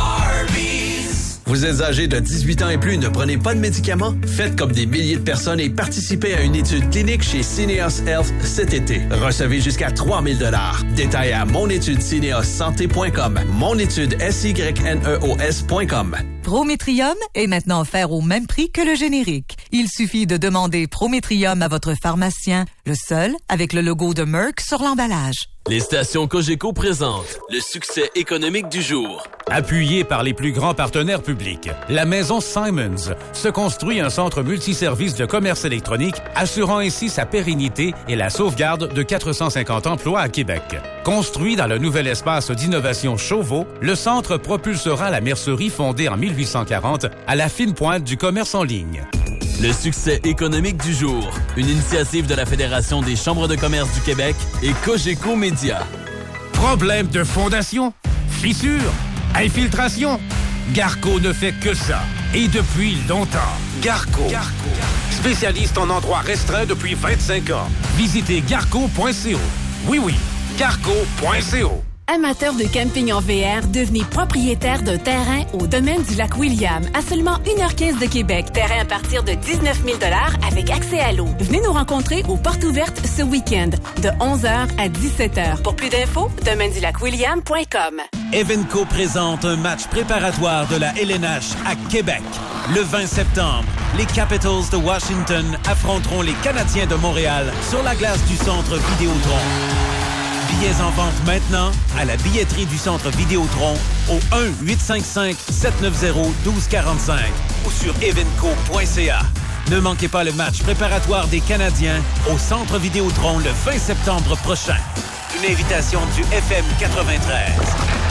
Vous êtes âgé de dix-huit ans et plus, ne prenez pas de médicaments? Faites comme des milliers de personnes et participez à une étude clinique chez Syneos Health cet été. Recevez jusqu'à trois mille dollars. Détails à monétude syneos santé point com. Monétude S Y N E O S point com. Prométrium est maintenant offert au même prix que le générique. Il suffit de demander Prométrium à votre pharmacien, le seul avec le logo de Merck sur l'emballage. Les stations Cogeco présentent le succès économique du jour. Appuyé par les plus grands partenaires publics, la maison Simons se construit un centre multiservice de commerce électronique, assurant ainsi sa pérennité et la sauvegarde de quatre cent cinquante emplois à Québec. Construit dans le nouvel espace d'innovation Chauveau, le centre propulsera la mercerie fondée en mille huit cent quarante à la fine pointe du commerce en ligne. Le succès économique du jour, une initiative de la Fédération des chambres de commerce du Québec et Cogeco Média. Problème de fondation, fissure, infiltration. Garco ne fait que ça. Et depuis longtemps. Garco. Garco. Spécialiste en endroits restreints depuis vingt-cinq ans. Visitez garco point co. Oui, oui, garco point co. Amateurs de camping en V R, devenez propriétaire d'un terrain au domaine du lac William, à seulement une heure quinze de Québec. Terrain à partir de dix-neuf mille dollars avec accès à l'eau. Venez nous rencontrer aux Portes ouvertes ce week-end, de onze heures à dix-sept heures. Pour plus d'infos, domaine du lac william point com. Evenco présente un match préparatoire de la L N H à Québec. Le vingt septembre, les Capitals de Washington affronteront les Canadiens de Montréal sur la glace du Centre Vidéotron. Billets en vente maintenant à la billetterie du Centre Vidéotron au un huit cinq cinq sept neuf zéro un deux quatre cinq ou sur evenco point c a. Ne manquez pas le match préparatoire des Canadiens au Centre Vidéotron le vingt septembre prochain. Une invitation du F M quatre-vingt-treize.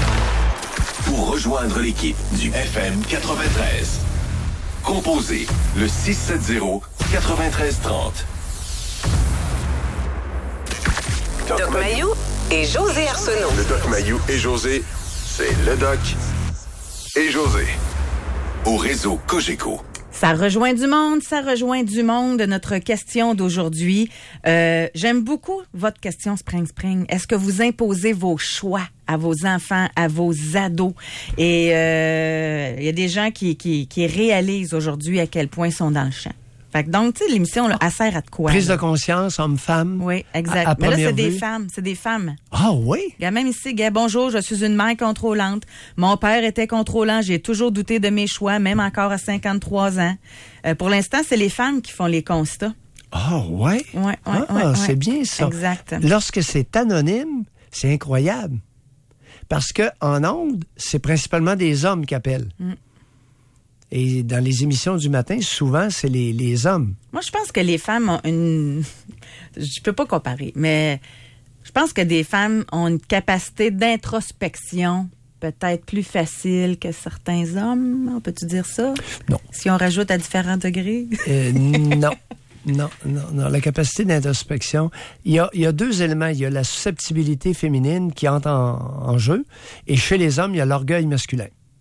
Pour rejoindre l'équipe du F M quatre-vingt-treize, composez le six sept zéro neuf trois zéro. Doc Mayou et José Arsenault. Le Doc Mayou et José, c'est le Doc et José. Au réseau Cogeco. Ça rejoint du monde, ça rejoint du monde, notre question d'aujourd'hui. Euh, j'aime beaucoup votre question, Spring Spring. Est-ce que vous imposez vos choix à vos enfants, à vos ados? Et il euh, y a des gens qui, qui, qui réalisent aujourd'hui à quel point ils sont dans le champ. Fait que donc, tu sais, l'émission, là, elle sert à de quoi? Prise là? de conscience, homme-femme. Oui, exact. À, à Mais là, c'est des vue. femmes. C'est des femmes. Ah oui? Regarde, même ici, gars, bonjour, je suis une mère contrôlante. Mon père était contrôlant. J'ai toujours douté de mes choix, même encore à cinquante-trois ans. Euh, pour l'instant, c'est les femmes qui font les constats. Ah ouais? Ouais, ouais, ah, ouais, ouais. c'est bien ça. Exact. Lorsque c'est anonyme, c'est incroyable. Parce que en ondes, c'est principalement des hommes qui appellent. Mm. Et dans les émissions du matin, souvent, c'est les, les hommes. Moi, je pense que les femmes ont une... Je peux pas comparer, mais je pense que des femmes ont une capacité d'introspection peut-être plus facile que certains hommes. On peut-tu dire ça? Non. Si on rajoute à différents degrés? Euh, non. Non, non, non. La capacité d'introspection, il y a, il y a deux éléments. Il y a la susceptibilité féminine qui entre en, en jeu, et chez les hommes, il y a l'orgueil masculin.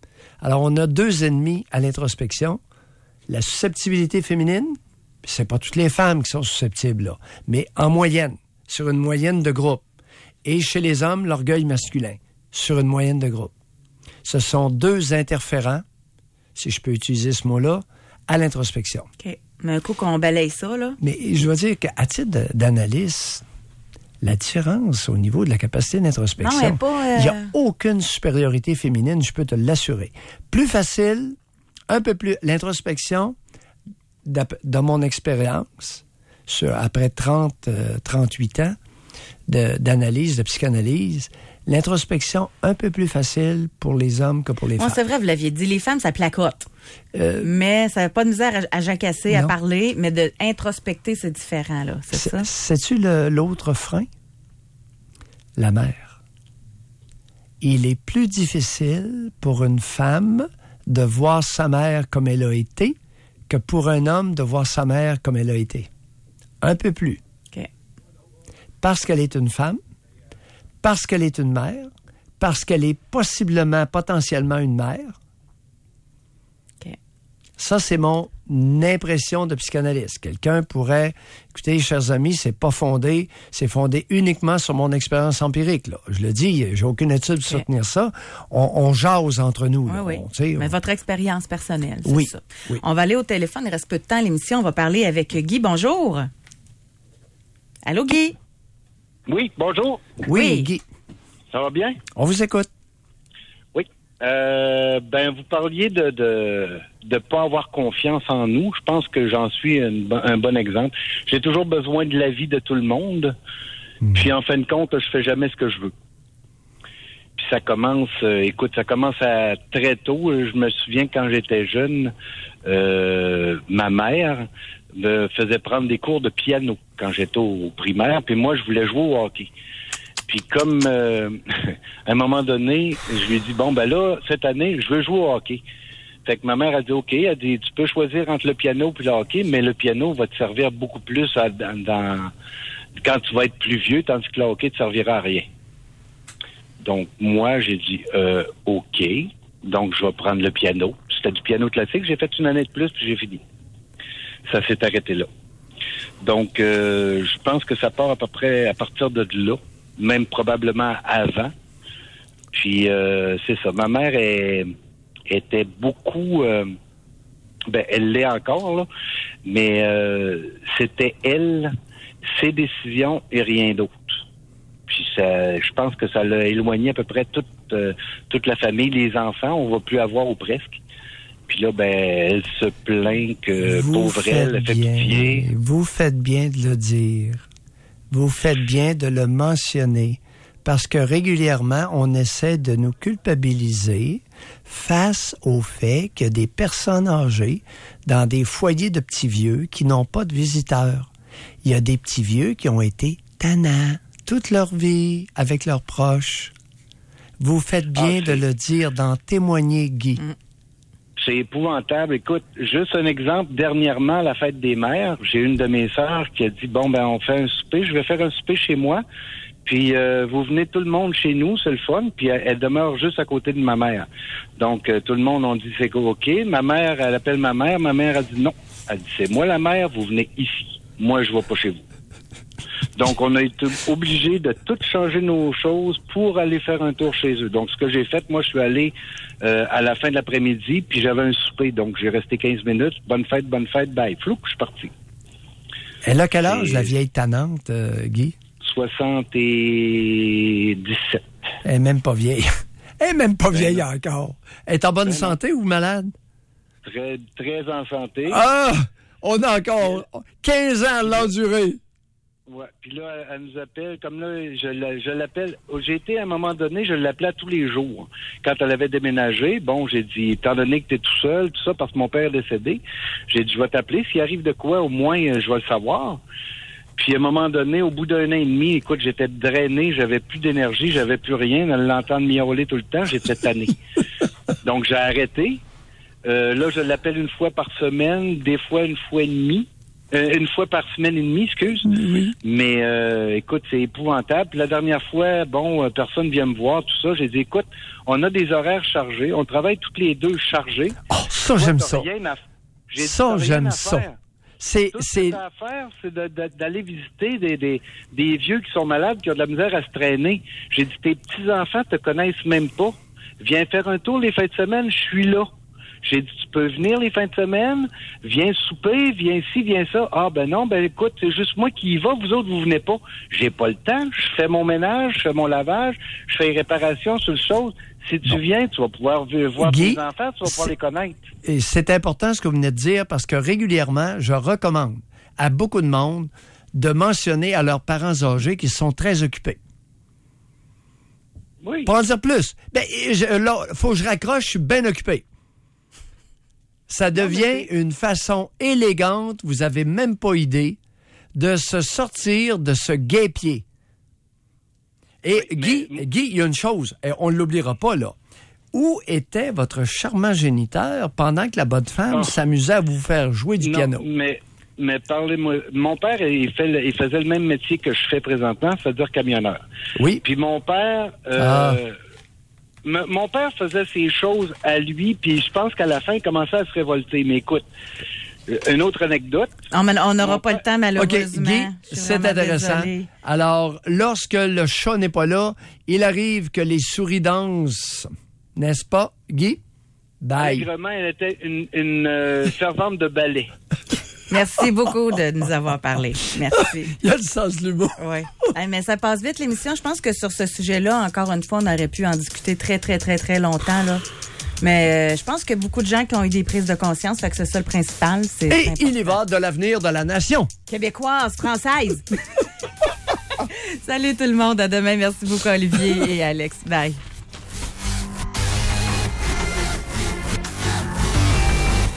Alors, on a deux ennemis à l'introspection. La susceptibilité féminine, c'est pas toutes les femmes qui sont susceptibles, là, mais en moyenne, sur une moyenne de groupe. Et chez les hommes, l'orgueil masculin, sur une moyenne de groupe. Ce sont deux interférents, si je peux utiliser ce mot-là, à l'introspection. OK. Mais un coup qu'on balaye ça, là... Mais je dois dire qu'à titre d'analyse, la différence au niveau de la capacité d'introspection, il euh... n'y a aucune supériorité féminine, je peux te l'assurer. Plus facile, un peu plus... L'introspection, dans mon expérience, sur, après trente, trente-huit ans de, d'analyse, de psychanalyse, l'introspection, un peu plus facile pour les hommes que pour les bon, femmes. C'est vrai, vous l'aviez dit, les femmes, ça placote. Euh, mais ça n'a pas de misère à, à jacasser, non. à parler, mais de introspecter, c'est différent, là. C'est, c'est ça? Sais-tu le, l'autre frein? La mère. Il est plus difficile pour une femme de voir sa mère comme elle a été que pour un homme de voir sa mère comme elle a été. Un peu plus. Okay. Parce qu'elle est une femme, parce qu'elle est une mère, parce qu'elle est possiblement, potentiellement une mère. Okay. Ça, c'est mon impression de psychanalyste. Quelqu'un pourrait, écoutez, chers amis, c'est pas fondé, c'est fondé uniquement sur mon expérience empirique. Là. Je le dis, j'ai aucune étude pour okay. soutenir ça. On, on jase entre nous. Là. Oui, oui. On, Mais on... votre expérience personnelle, c'est oui, ça. Oui. On va aller au téléphone, il reste peu de temps à l'émission. On va parler avec Guy. Bonjour. Allô, Guy? Oui, bonjour. Oui, oui, Guy. Ça va bien? On vous écoute. Oui. Euh, ben, vous parliez de de de pas avoir confiance en nous. Je pense que j'en suis une, un bon exemple. J'ai toujours besoin de l'avis de tout le monde. Mmh. Puis en fin de compte, je fais jamais ce que je veux. Puis ça commence, euh, écoute, ça commence à très tôt. Je me souviens quand j'étais jeune, euh, ma mère me faisait prendre des cours de piano quand j'étais au primaire. Puis moi, je voulais jouer au hockey. Puis comme, euh, à un moment donné, je lui ai dit, bon, ben là, cette année, je veux jouer au hockey. Fait que ma mère a dit, OK, elle a dit, tu peux choisir entre le piano et le hockey, mais le piano va te servir beaucoup plus à, dans, dans, quand tu vas être plus vieux, tandis que le hockey te servira à rien. Donc, moi, j'ai dit, euh, OK, donc je vais prendre le piano. C'était du piano classique, j'ai fait une année de plus, puis j'ai fini. Ça s'est arrêté là. Donc, euh, je pense que ça part à peu près à partir de là, même probablement avant. Puis, euh, c'est ça. Ma mère est, était beaucoup... Euh, ben, elle l'est encore, là. Mais euh, c'était elle, ses décisions et rien d'autre. Puis, ça, je pense que ça l'a éloigné à peu près toute, euh, toute la famille, les enfants. On va plus avoir ou presque. Puis là, ben, elle se plaint que, vous pauvre elle, elle fait pitié. Vous faites bien de le dire. Vous faites bien de le mentionner. Parce que régulièrement, on essaie de nous culpabiliser face au fait qu'il y a des personnes âgées dans des foyers de petits vieux qui n'ont pas de visiteurs. Il y a des petits vieux qui ont été tannants toute leur vie avec leurs proches. Vous faites bien ah, de le dire, d'en témoigner, Guy. Mmh. C'est épouvantable. Écoute, juste un exemple. Dernièrement, à la fête des mères, j'ai une de mes sœurs qui a dit, bon, ben, on fait un souper. Je vais faire un souper chez moi. Puis, euh, vous venez tout le monde chez nous, c'est le fun. Puis, elle, elle demeure juste à côté de ma mère. Donc, euh, tout le monde, on dit, c'est OK. Ma mère, elle appelle ma mère. Ma mère a dit non. Elle dit, c'est moi la mère, vous venez ici. Moi, je vais pas chez vous. Donc, on a été obligés de tout changer nos choses pour aller faire un tour chez eux. Donc, ce que j'ai fait, moi, je suis allé euh, à la fin de l'après-midi, puis j'avais un souper. Donc, j'ai resté quinze minutes. Bonne fête, bonne fête, bye. Flou, je suis parti. Elle a quel âge, Et... la vieille tannante, euh, Guy? soixante-dix-sept. Elle est même pas vieille. Elle est même pas vieille ben encore. Elle est en bonne ben santé non. ou malade? Très, très en santé. Ah! On a encore quinze ans à l'endurer. Ouais. Puis là, elle nous appelle, comme là, je, je l'appelle. J'ai été, à un moment donné, je l'appelais tous les jours. Quand elle avait déménagé, bon, j'ai dit, étant donné que t'es tout seul, tout ça, parce que mon père est décédé, j'ai dit, je vais t'appeler. S'il arrive de quoi, au moins, je vais le savoir. Puis à un moment donné, au bout d'un an et demi, écoute, j'étais drainé, j'avais plus d'énergie, j'avais plus rien. À l'entendre miauler tout le temps, j'étais tanné. Donc, j'ai arrêté. Euh, là, je l'appelle une fois par semaine, des fois une fois et demie. Euh, une fois par semaine et demie, excuse. Oui. Mais euh, écoute, c'est épouvantable. Puis la dernière fois, bon, euh, personne vient me voir, tout ça. J'ai dit, écoute, on a des horaires chargés. On travaille toutes les deux chargés. Oh, ça, Toi, j'aime ça. À... J'ai dit, ça, j'aime ça. C'est, Tout c'est... ce que t'as à faire, c'est de, de, d'aller visiter des, des, des vieux qui sont malades, qui ont de la misère à se traîner. J'ai dit, tes petits-enfants te connaissent même pas. Viens faire un tour les fins de semaine, je suis là. J'ai dit, tu peux venir les fins de semaine, viens souper, viens ci, viens ça. Ah, ben non, ben écoute, c'est juste moi qui y va, vous autres, vous venez pas. J'ai pas le temps, je fais mon ménage, je fais mon lavage, je fais les réparations sur le chose. Si tu bon. viens, tu vas pouvoir voir Guy, tes enfants, tu vas pouvoir les connaître. Et c'est important ce que vous venez de dire, parce que régulièrement, je recommande à beaucoup de monde de mentionner à leurs parents âgés qu'ils sont très occupés. Oui. Pour en dire plus, ben, je, là, faut que je raccroche, je suis bien occupé. Ça devient une façon élégante, vous avez même pas idée, de se sortir de ce guêpier. Et oui, Guy, mais... Guy, il y a une chose, on ne l'oubliera pas, là. Où était votre charmant géniteur pendant que la bonne femme oh. s'amusait à vous faire jouer du non, piano? mais, mais parlez-moi. Mon père, il, fait le, il faisait le même métier que je fais présentement, c'est-à-dire camionneur. Oui. Puis mon père... Euh, ah. M- mon père faisait ses choses à lui, puis je pense qu'à la fin, il commençait à se révolter. Mais écoute, une autre anecdote. On n'aura pas père... le temps, malheureusement. OK, Guy, c'est intéressant. Désolée. Alors, lorsque le chat n'est pas là, il arrive que les souris dansent. N'est-ce pas, Guy? Bye. Allègrement, elle était une, une euh, servante de ballet. Merci beaucoup de nous avoir parlé. Merci. Il y a le sens de l'humour. Oui. Hey, mais ça passe vite, l'émission. Je pense que sur ce sujet-là, encore une fois, on aurait pu en discuter très, très, très, très longtemps, là. Mais euh, je pense qu'il y a beaucoup de gens qui ont eu des prises de conscience, fait que c'est ça le principal. C'est Et important. Il y va de l'avenir de la nation. Québécoise, française. Salut tout le monde. À demain. Merci beaucoup, Olivier et Alex. Bye.